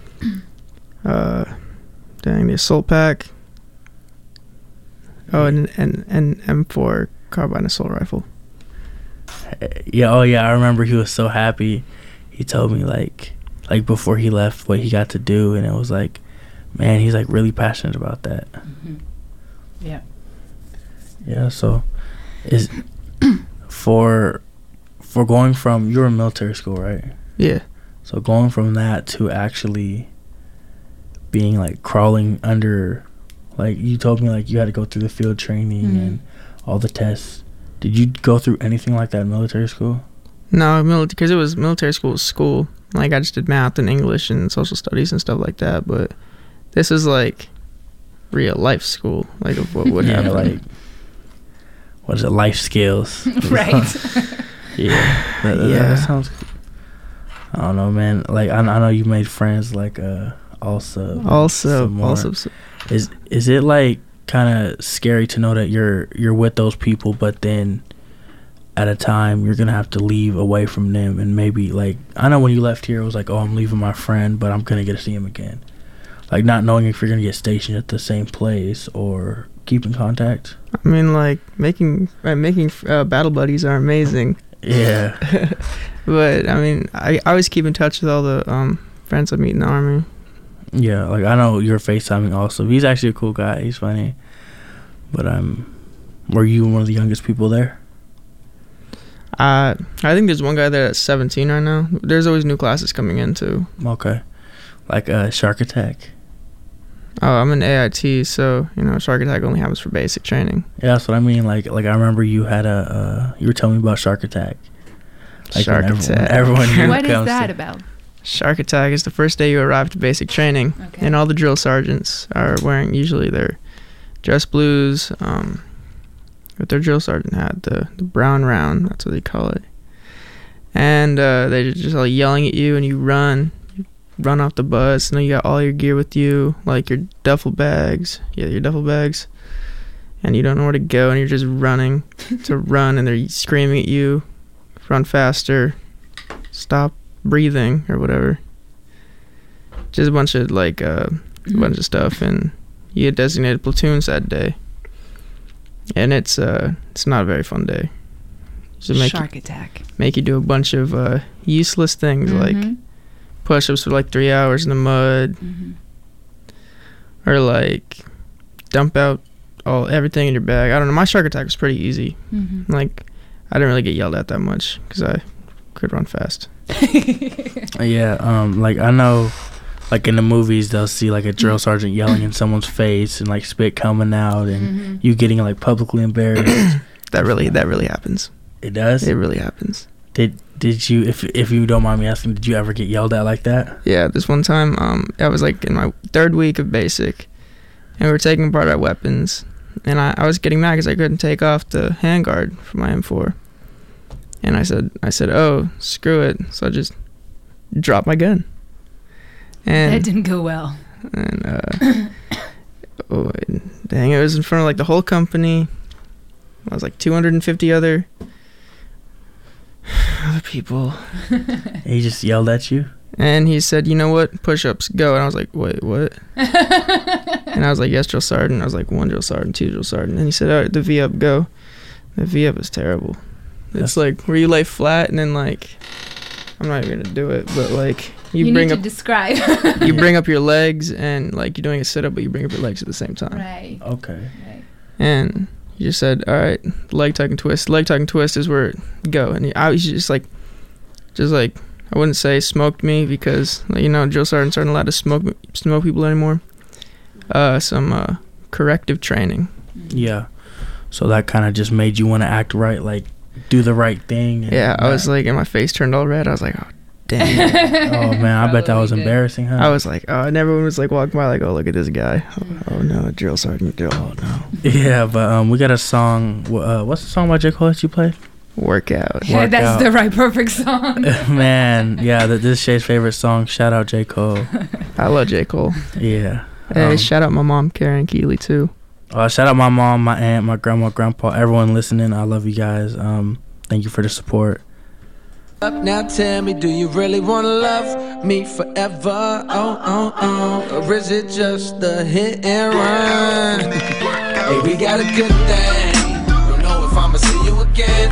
uh, dang, the assault pack. Oh, and and and M four carbine assault rifle. Yeah, oh yeah, I remember he was so happy. He told me like like before he left what he got to do, and it was like, man, he's like really passionate about that. Mm-hmm. Yeah. Yeah, so is for for going from, you were in military school, right? Yeah. So going from that to actually being like crawling under, like you told me like you had to go through the field training Mhm. and all the tests. Did you go through anything like that in military school? No, military, because it was military school was school. Like I just did math and English and social studies and stuff like that. But this is like real life school, like of what would Yeah, happen. like what is it, life skills? Right. Yeah, that, that- Yeah. that sounds. I don't know, man. Like I, I know you made friends like uh also Also, also. Is is it like kind of scary to know that you're you're with those people, but then at a time you're gonna have to leave away from them, and maybe like I know when you left here it was like, oh, I'm leaving my friend, but I'm gonna get to see him again. Like not knowing if you're gonna get stationed at the same place or keep in contact. I mean, like making uh, making uh, battle buddies are amazing. Yeah. But I mean, I, I always keep in touch with all the um friends I meet in the army. Yeah, like I know you're FaceTiming also. He's actually a cool guy. He's funny. But um, were you one of the youngest people there? Uh, I think there's one guy there that's seventeen right now. There's always new classes coming in too. Okay. Like uh, Shark Attack. Oh, I'm an A I T, so you know Shark Attack only happens for basic training. Yeah, that's what I mean. Like, like I remember you had a. Uh, you were telling me about Shark Attack. Like Shark when Attack. Everyone, everyone What is comes that to- about? Shark Attack is the first day you arrive to basic training, Okay. and all the drill sergeants are wearing usually their dress blues. Um, what their drill sergeant had the the brown round. That's what they call it. And uh, they're just all yelling at you, and you run. Run off the bus, and then you got all your gear with you, like your duffel bags. Yeah, your duffel bags. And you don't know where to go, and you're just running to run, and they're screaming at you, run faster, stop breathing, or whatever. Just a bunch of, like, uh, a bunch of stuff, and you get designated platoons that day. And it's, uh, it's not a very fun day. Just make Shark you, Attack. Make you do a bunch of uh, useless things, like Mhm. push-ups for like three hours in the mud, Mhm. or like dump out all everything in your bag. I don't know. My Shark Attack was pretty easy. Mhm. Like I didn't really get yelled at that much because I could run fast. Yeah, um, like I know, like in the movies, they'll see like a drill sergeant yelling in someone's face and like spit coming out, and Mhm. you getting like publicly embarrassed. That really, that really happens. It does. It really happens. Did did you, if if you don't mind me asking, did you ever get yelled at like that? Yeah, this one time, um, I was like in my third week of basic, and we were taking apart our weapons, and I, I was getting mad because I couldn't take off the handguard for my M four, and I said, I said, oh, screw it, so I just dropped my gun, and That didn't go well. and uh, oh, dang, it was in front of like the whole company. I was like two hundred fifty other other people. He just yelled at you? And he said, you know what, push-ups, go. And I was like, wait, what? And I was like, yes, drill sergeant. I was like, one drill sergeant, two drill sergeant. And he said, all right, the V-up, go. The V-up is terrible. It's like where you lay flat and then like, I'm not even going to do it, but like you, You bring need to up describe. you bring up your legs, and like you're doing a sit-up, but you bring up your legs at the same time. Right. Okay. Right. And you just said, all right, leg tuck and twist. Leg tuck and twist is where it go. And I was just like, just like, I wouldn't say smoked me because, like, you know, drill sergeants aren't allowed to smoke smoke people anymore. Uh, some uh, corrective training. Yeah. So that kind of just made you want to act right, like do the right thing. And Yeah, I was like, and my face turned all red. I was like, oh, damn. Oh man, I bet that was Probably did. embarrassing, huh? I was like, oh, and everyone was like walking by, like, oh, look at this guy. Oh, oh no, drill sergeant. Oh no. Yeah, but um, we got a song. Uh, what's the song by J. Cole that you played? Workout. Yeah, that's Workout. the right perfect song. Man, yeah, that this is Shay's favorite song. Shout out J. Cole. I love J. Cole. Yeah. Hey, Um, shout out my mom, Karen Keeley, too. Uh, shout out my mom, my aunt, my grandma, grandpa, everyone listening. I love you guys. Um, thank you for the support. Up now, tell me, do you really wanna love me forever? Oh, oh, oh. Or is it just a hit and run? Hey, we got a good thing. Don't know if I'ma see you again,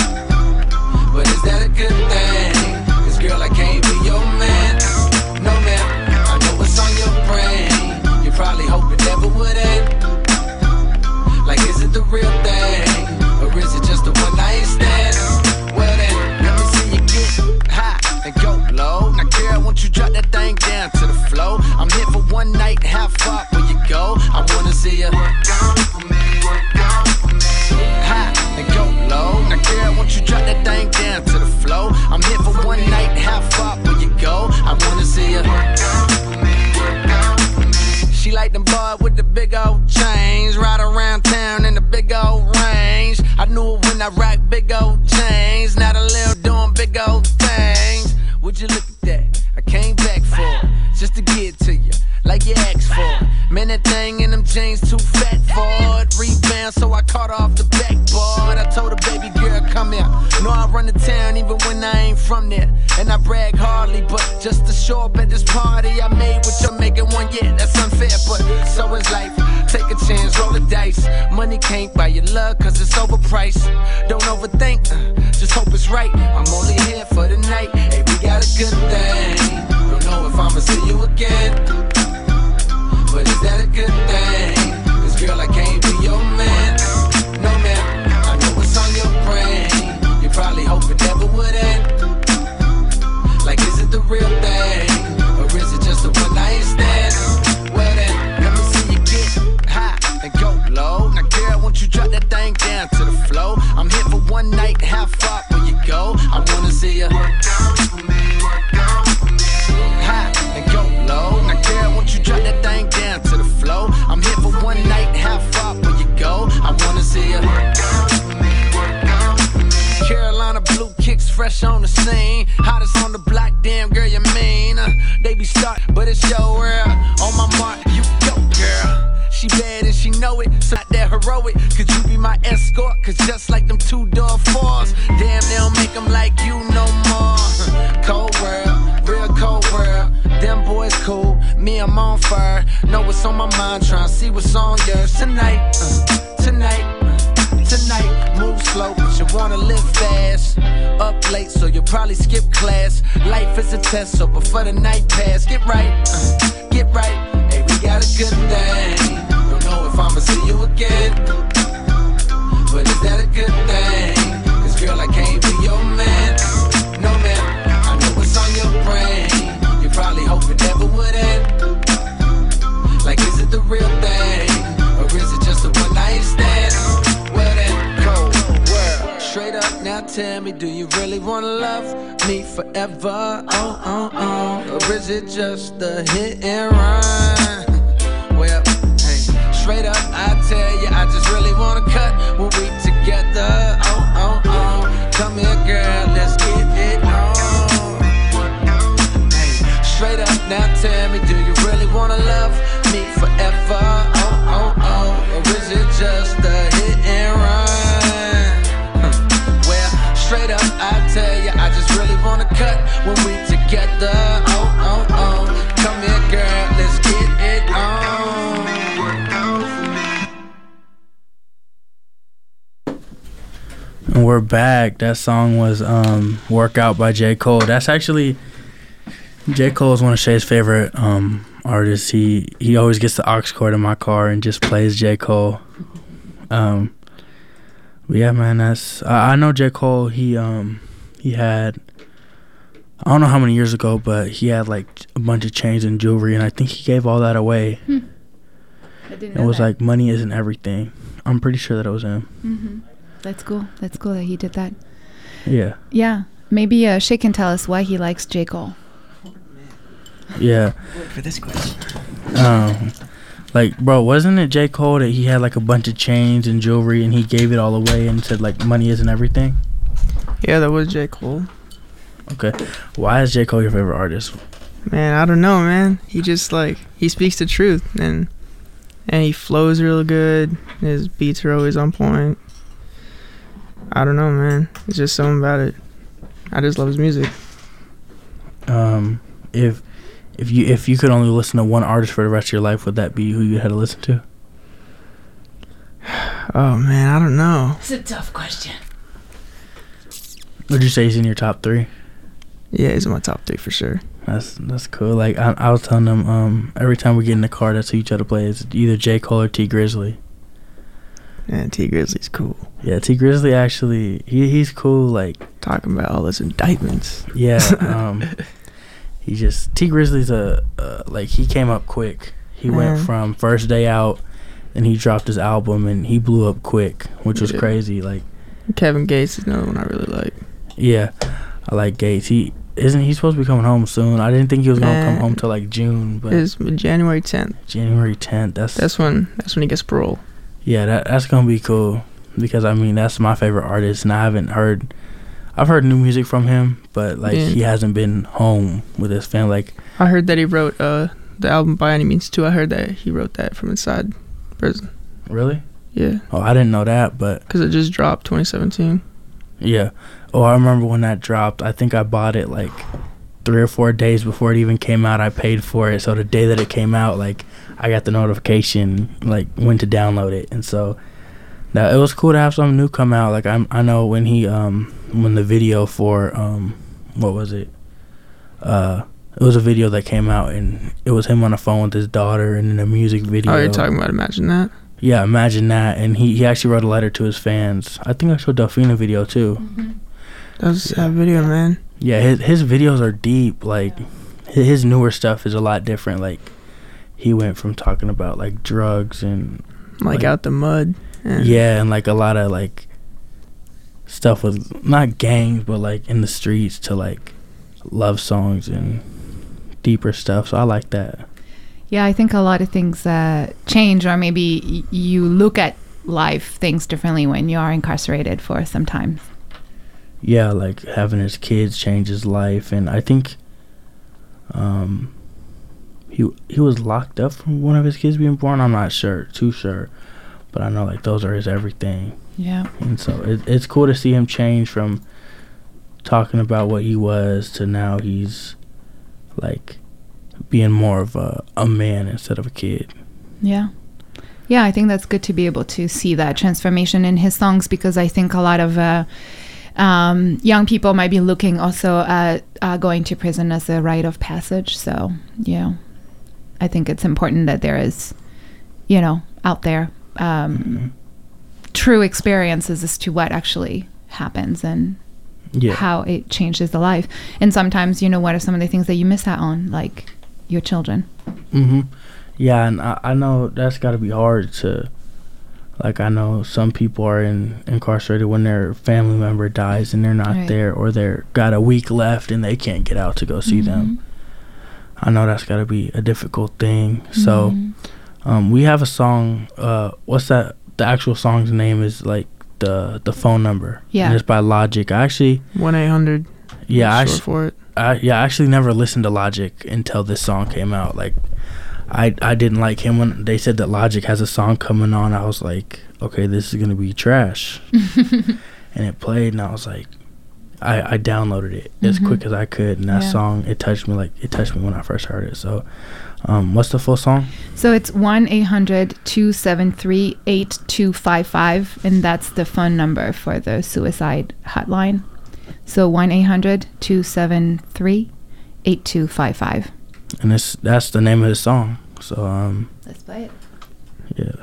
but is that a good thing? Cause girl, I can't be your man. No man, I know what's on your brain. You probably hope it never would end. Like, is it the real thing? Or is it just a one night stand? Well then, let me see you get high and go low. Now girl, won't you drop that thing down to the floor? I'm here for one night, how far will you go? I wanna see you work down for me, work down for me. High and go low. Now girl, won't you drop that thing down to the floor? I'm here for one night, how far will you go? I wanna see you work down for me, work down for me. She like them boy with the big old chains, ride around town in the big old range. I knew it when I rock big old chains, now the little doing big old things. Would you look Man, that thing in them jeans too fat for it. Rebound, so I caught her off the backboard. I told her, baby girl, come here. Know I run the town even when I ain't from there. And I brag hardly, but just to show up at this party I made with your making one, yeah, that's unfair. But so is life. Take a chance, roll the dice. Money can't buy your love, cause it's overpriced. Don't overthink, uh, just hope it's right. I'm only here for the night. Hey, we got a good thing. Don't know if I'ma see you again, but is that a good thing? Cause girl, I can't be your man. No man, I know what's on your brain. You probably hope it never would end. Like, is it the real thing? Or is it just a one night stand? Well then, let me see you get high and go low. Now girl, won't you drop that thing down to the floor? I'm here for one night, how far will you go? I wanna see you work down for me, work down for me. High and go low. Now girl, won't you drop that thing down to the floor? I'm here for one night, how far will you go? I wanna see you work down for me, work down for me. Carolina blue kicks fresh on the scene. Hottest on the block, damn girl, you mean uh, they be stuck, but it's your world. On my mark, you go, girl. She bad and she know it, so not that heroic. Could you be my escort? Cause just like them two-door fours, damn, they don't make them like you no more. Cold world, real cold world. Them boys cool, me, I'm on fire. Know what's on my mind, tryna see what's on yours. Tonight, uh, tonight, uh, tonight. Move slow, but you wanna live fast. Up late, so you'll probably skip class. Life is a test, so before the night pass, get right, uh, get right. Hey, we got a good thing. Don't know if I'ma see you again, but is that a good thing? Cause girl, I can't be your man. No man, I know what's on your brain. You probably hope it never would end. Like, is it the real thing? Or is it just a one night stand? Well then, cold world. Straight up now tell me, do you really wanna love me forever? Oh, oh, oh. Or is it just a hit and run? Well, hey, straight up I tell you, I just really wanna cut when we together. Oh, oh, oh. Come here girl, let's get it on. Hey, straight up now tell me, do you really wanna love me forever? Oh, oh, oh. Or is it just a hit and run? Well, straight up I tell you, I just really wanna cut when we together. Oh, oh, oh. Come here girl, let's get it on. And we're back. That song was um, Workout by J. Cole. That's actually, J. Cole is one of Shay's favorite um, artists. He he always gets the aux cord in my car and just plays J. Cole. Um, but yeah, man, that's, I, I know J. Cole, he, um, he had, I don't know how many years ago, but he had like a bunch of chains and jewelry, and I think he gave all that away. Hmm. I didn't know It was that. like, money isn't everything. I'm pretty sure that it was him. Mm-hmm. That's cool. That's cool that he did that. Yeah. Yeah. Maybe uh, Shay can tell us why he likes J. Cole. Yeah. For this question. Um, like, bro, wasn't it J. Cole that he had like a bunch of chains and jewelry and he gave it all away and said like money isn't everything? Yeah, that was J. Cole. Okay. Why is J. Cole your favorite artist? Man, I don't know, man. He just like, he speaks the truth, and and he flows real good. His beats are always on point. I don't know, man. It's just something about it. I just love his music. Um, if if you if you could only listen to one artist for the rest of your life, would that be who you had to listen to? Oh man, I don't know. It's a tough question. Would you say he's in your top three? Yeah, he's in my top three for sure. That's that's cool. Like I, I was telling them, um, every time we get in the car, that's who each other plays. Either J. Cole or T Grizzly. And T Grizzly's cool. Yeah, T Grizzly actually, he he's cool. Like talking about all those indictments. Yeah, um, he just T Grizzly's a uh, like he came up quick. He went Man. from First Day Out, and he dropped his album, and he blew up quick, which was Yeah. crazy. Like Kevin Gates is another one I really like. Yeah, I like Gates. He isn't he supposed to be coming home soon? I didn't think he was gonna come Man. home till like June, but It's January tenth. January tenth. That's That's when that's when he gets parole. yeah. That that's gonna be cool because I mean that's my favorite artist, and I haven't heard. I've heard new music from him, but like Yeah. he hasn't been home with his family. Like I heard that he wrote uh the album By Any Means Two, I heard that he wrote that from inside prison. Really? Yeah. Oh, I didn't know that, but because it just dropped twenty seventeen. Yeah. Oh, I remember when that dropped. I think I bought it like three or four days before it even came out. I paid for it, so the day that it came out, like I got the notification, like when to download it, and so that it was cool to have something new come out. Like I, I know when he, um, when the video for, um, what was it? Uh, it was a video that came out, and it was him on the phone with his daughter, and in a music video. Oh, you're talking about Imagine That? Yeah, Imagine That, and he, he actually wrote a letter to his fans. I think I showed Delphina video too. Mm-hmm. That was a sad video, man. Yeah, his his videos are deep. Like his newer stuff is a lot different. Like he went from talking about like drugs and like, like out the mud. Yeah. yeah, and like a lot of like stuff with not gangs, but like in the streets to like love songs and deeper stuff. So I like that. Yeah, I think a lot of things uh, change, or maybe y- you look at life things differently when you are incarcerated for some time. Yeah, like having his kids change his life, and I think um, he he was locked up from one of his kids being born. I'm not sure, too sure, but I know like those are his everything. Yeah, and so it, it's cool to see him change from talking about what he was to now he's like being more of a, a man instead of a kid. Yeah. Yeah, I think that's good to be able to see that transformation in his songs, because I think a lot of uh, um, young people might be looking also at uh, going to prison as a rite of passage. So, yeah, I think it's important that there is, you know, out there um, mm-hmm. true experiences as to what actually happens and yeah. how it changes the life. And sometimes, you know, what are some of the things that you miss out on, like your children? Mm-hmm. Yeah, and I, I know that's got to be hard to, like, I know some people are in, incarcerated when their family member dies and they're not right. there, or they're got a week left and they can't get out to go see mm-hmm. them. I know that's got to be a difficult thing. Mm-hmm. So um, we have a song, uh, what's that, the actual song's name is, like, the the phone number. Yeah. And it's by Logic. I actually... one eight hundred. Yeah, I short for it. I, yeah, I actually never listened to Logic until this song came out. Like, I I didn't like him when they said that Logic has a song coming on. I was like, okay, this is gonna be trash. And it played, and I was like, I, I downloaded it mm-hmm. as quick as I could, and that yeah. song, it touched me like it touched me when I first heard it. So, um, what's the full song? So it's one eight hundred two seven three eight two five five, and that's the phone number for the suicide hotline. So one eight hundred two seven three eight two five five. And this that's the name of the song. So um let's play it. Yeah.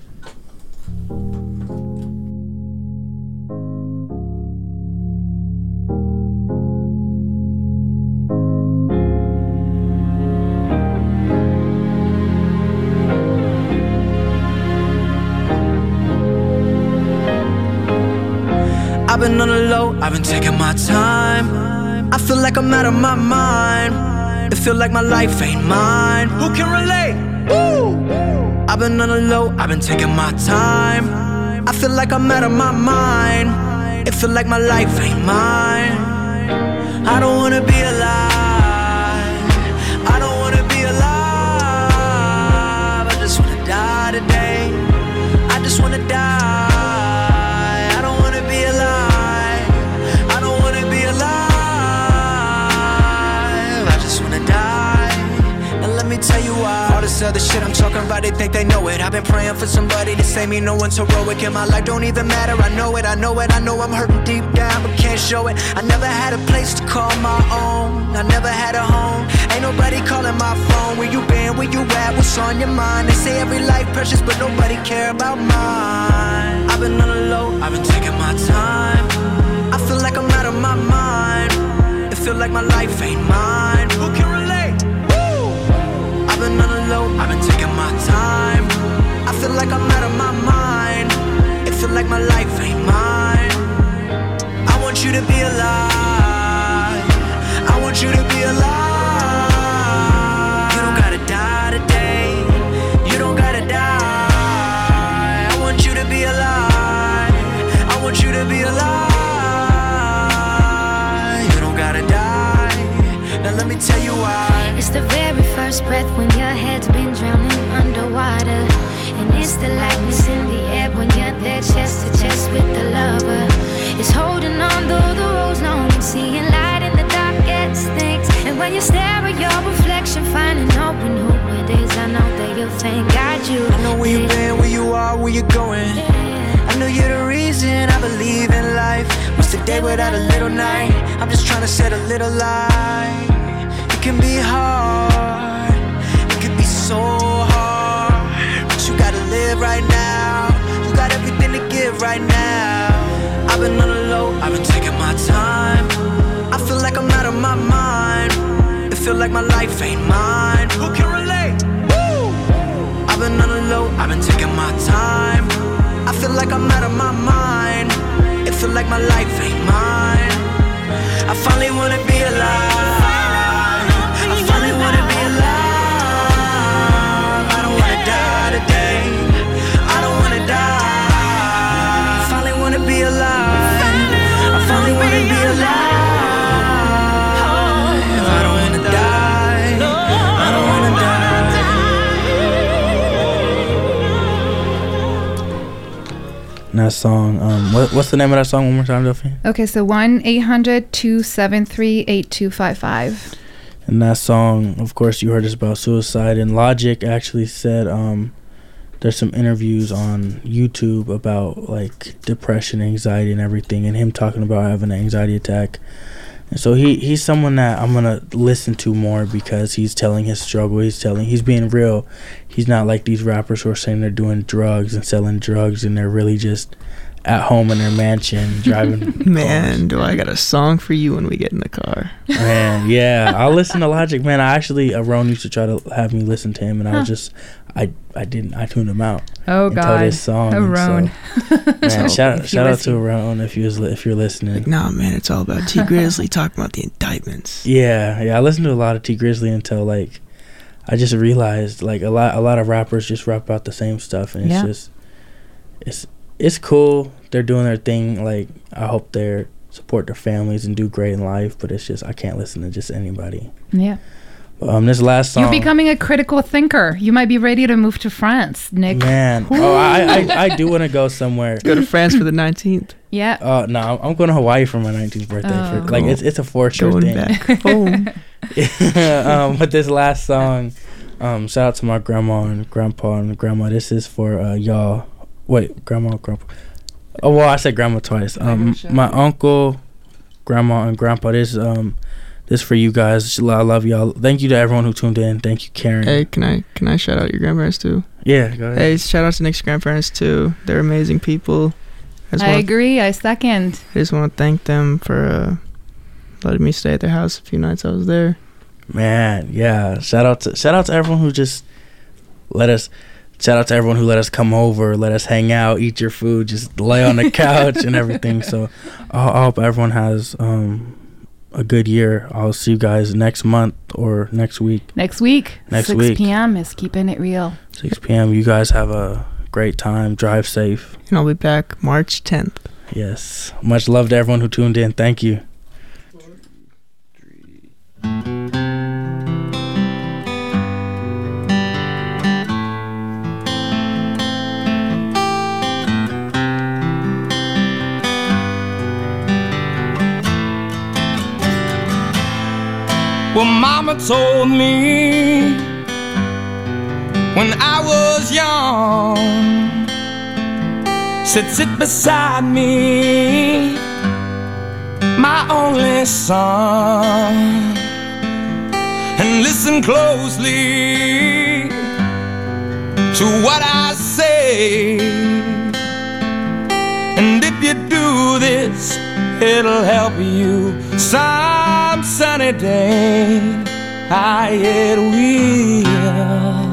I've been on the low, I've been taking my time. I feel like I'm out of my mind. It feel like my life ain't mine. Who can relate? Woo! I've been on the low, I've been taking my time. I feel like I'm out of my mind. It feel like my life ain't mine. I don't wanna be alive. I don't wanna be alive. I just wanna die today. I just wanna die. Tell you why. All this other shit I'm talking about, they think they know it. I've been praying for somebody to save me, no one's heroic. And my life don't even matter, I know it, I know it, I know I'm hurting deep down, but can't show it. I never had a place to call my own, I never had a home. Ain't nobody calling my phone. Where you been, where you at, what's on your mind? They say every life precious, but nobody care about mine. I've been on the low, I've been taking my time. I feel like I'm out of my mind. It feel like my life ain't mine. Who can relate? I've been on the low, I've been taking my time. I feel like I'm out of my mind. It feel like my life ain't mine. I want you to be alive. I want you to be alive. You don't gotta die today. You don't gotta die. I want you to be alive. I want you to be alive. You don't gotta die. Now let me It's the lightness in the air when you're there chest to chest with the lover. It's holding on though the road's long and seeing light in the darkest things. And when you stare at your reflection, finding out when who it is, I know that you'll thank God you. I know where you've been, where you are, where you're going. I know you're the reason I believe in life. What's the day without a little night? I'm just trying to set a little light. It can be hard, it can be so hard, but you gotta live right now. You got everything to give right now. I've been on the low, I've been taking my time. I feel like I'm out of my mind. It feel like my life ain't mine. Who can relate? Woo! I've been on the low, I've been taking my time. I feel like I'm out of my mind. It feel like my life ain't mine. I finally wanna be alive. I finally wanna be alive. I don't wanna die today. I don't wanna die. I finally wanna be alive. I finally wanna be alive. I don't wanna die. I don't wanna die. And that song, um, what, what's the name of that song one more time, Delphine? Okay, so one eight hundred two seven three eight two five five. And that song, of course, you heard is about suicide. And Logic actually said um, there's some interviews on YouTube about like depression, anxiety, and everything, and him talking about having an anxiety attack. And so he he's someone that I'm gonna listen to more because he's telling his struggle. He's telling he's being real. He's not like these rappers who are saying they're doing drugs and selling drugs and they're really just at home in their mansion driving. Man, cars. do I got a song for you when we get in the car. Man, yeah, I'll listen to Logic. Man, I actually, Aaron used to try to have me listen to him, and I was just, I I didn't, I tuned him out. Oh until God, this song. Aaron. So, man, shout out, He shout out was- to Aaron if you was li- if you're listening. Like, nah, man, it's all about T Grizzly talking about the indictments. Yeah, yeah, I listened to a lot of T Grizzly until like, I just realized like a lot, a lot of rappers just rap about the same stuff, and it's Yeah. just, it's it's cool. They're doing their thing. Like, I hope they support their families and do great in life. But it's just I can't listen to just anybody. Yeah. Um, this last song. You're becoming a critical thinker. You might be ready to move to France, Nick. Man, oh, I, I, I do want to go somewhere. Go to France for the nineteenth. Yeah. Uh, no, I'm- I'm going to Hawaii for my nineteenth birthday. Oh. For, like, it's it's a for sure Going thing. back home. um, but this last song, um, shout out to my grandma and grandpa and grandma. This is for uh, y'all. Wait, grandma, grandpa. Oh well, I said grandma twice. Um, my uncle, grandma, and grandpa. This um, this for you guys. I love y'all. Thank you to everyone who tuned in. Thank you, Karen. Hey, can I can I shout out your grandparents too? Yeah, go ahead. Hey, shout out to Nick's grandparents too. They're amazing people. I just I wanna- agree. I second. I just want to thank them for uh, letting me stay at their house a few nights I was there. Man, yeah. Shout out to shout out to everyone who just let us. Shout out to everyone who let us come over, let us hang out, eat your food, just lay on the couch and everything. So I I hope everyone has um, a good year. I'll see you guys next month or next week. Next week, Next six week. p.m. is Keeping It Real. six p.m. You guys have a great time. Drive safe. And I'll be back March tenth. Yes. Much love to everyone who tuned in. Thank you. Well, Mama told me when I was young, said sit beside me, my only son, and listen closely to what I say. And if you do this, it'll help you some sunny day. I it will.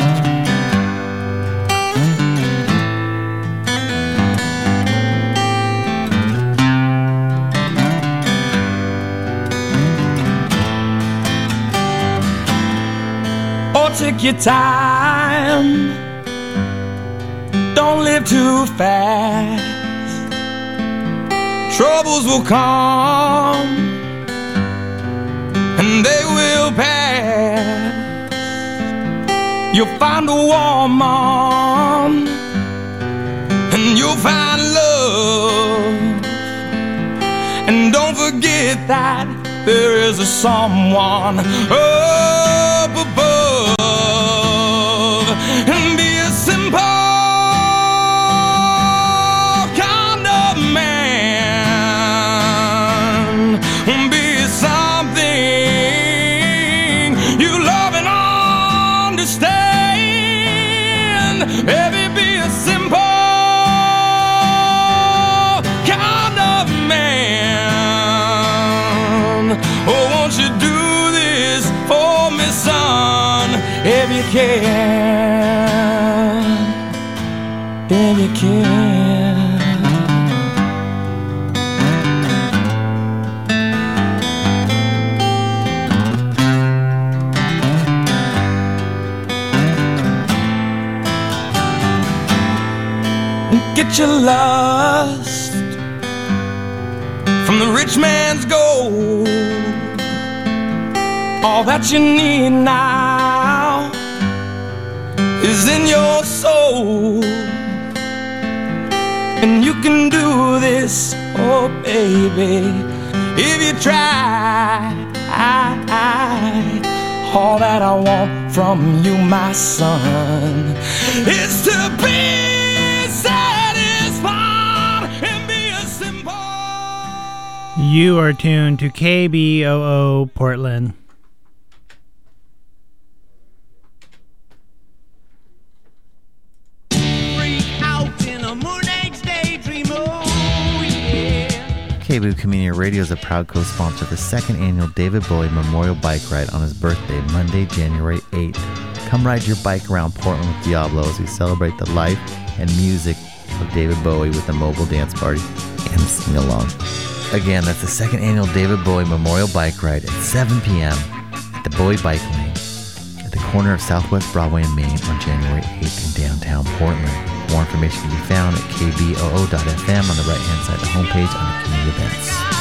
Oh, take your time. Don't live too fast. Troubles will come and they will pass. You'll find a warm arm forget that there is a someone up above, and be a simple kind of man, be something you love and understand. Baby, be a simple kind of man. Oh, won't you do this for me, son, if you can, if you can. Get your lust from the rich man's gold. All that you need now is in your soul, and you can do this, oh baby, if you try. All that I want from you, my son, is to be satisfied and be a simple. You are tuned to K B O O Portland. K B O O Community Radio is a proud co-sponsor of the second annual David Bowie Memorial Bike Ride on his birthday, Monday, January eighth. Come ride your bike around Portland with Diablo as we celebrate the life and music of David Bowie with a mobile dance party and sing along. Again, that's the second annual David Bowie Memorial Bike Ride at seven p.m. at the Bowie Bike Lane at the corner of Southwest Broadway and Main on January eighth in downtown Portland. More information can be found at k b o o dot f m on the right-hand side of the homepage under Community Events.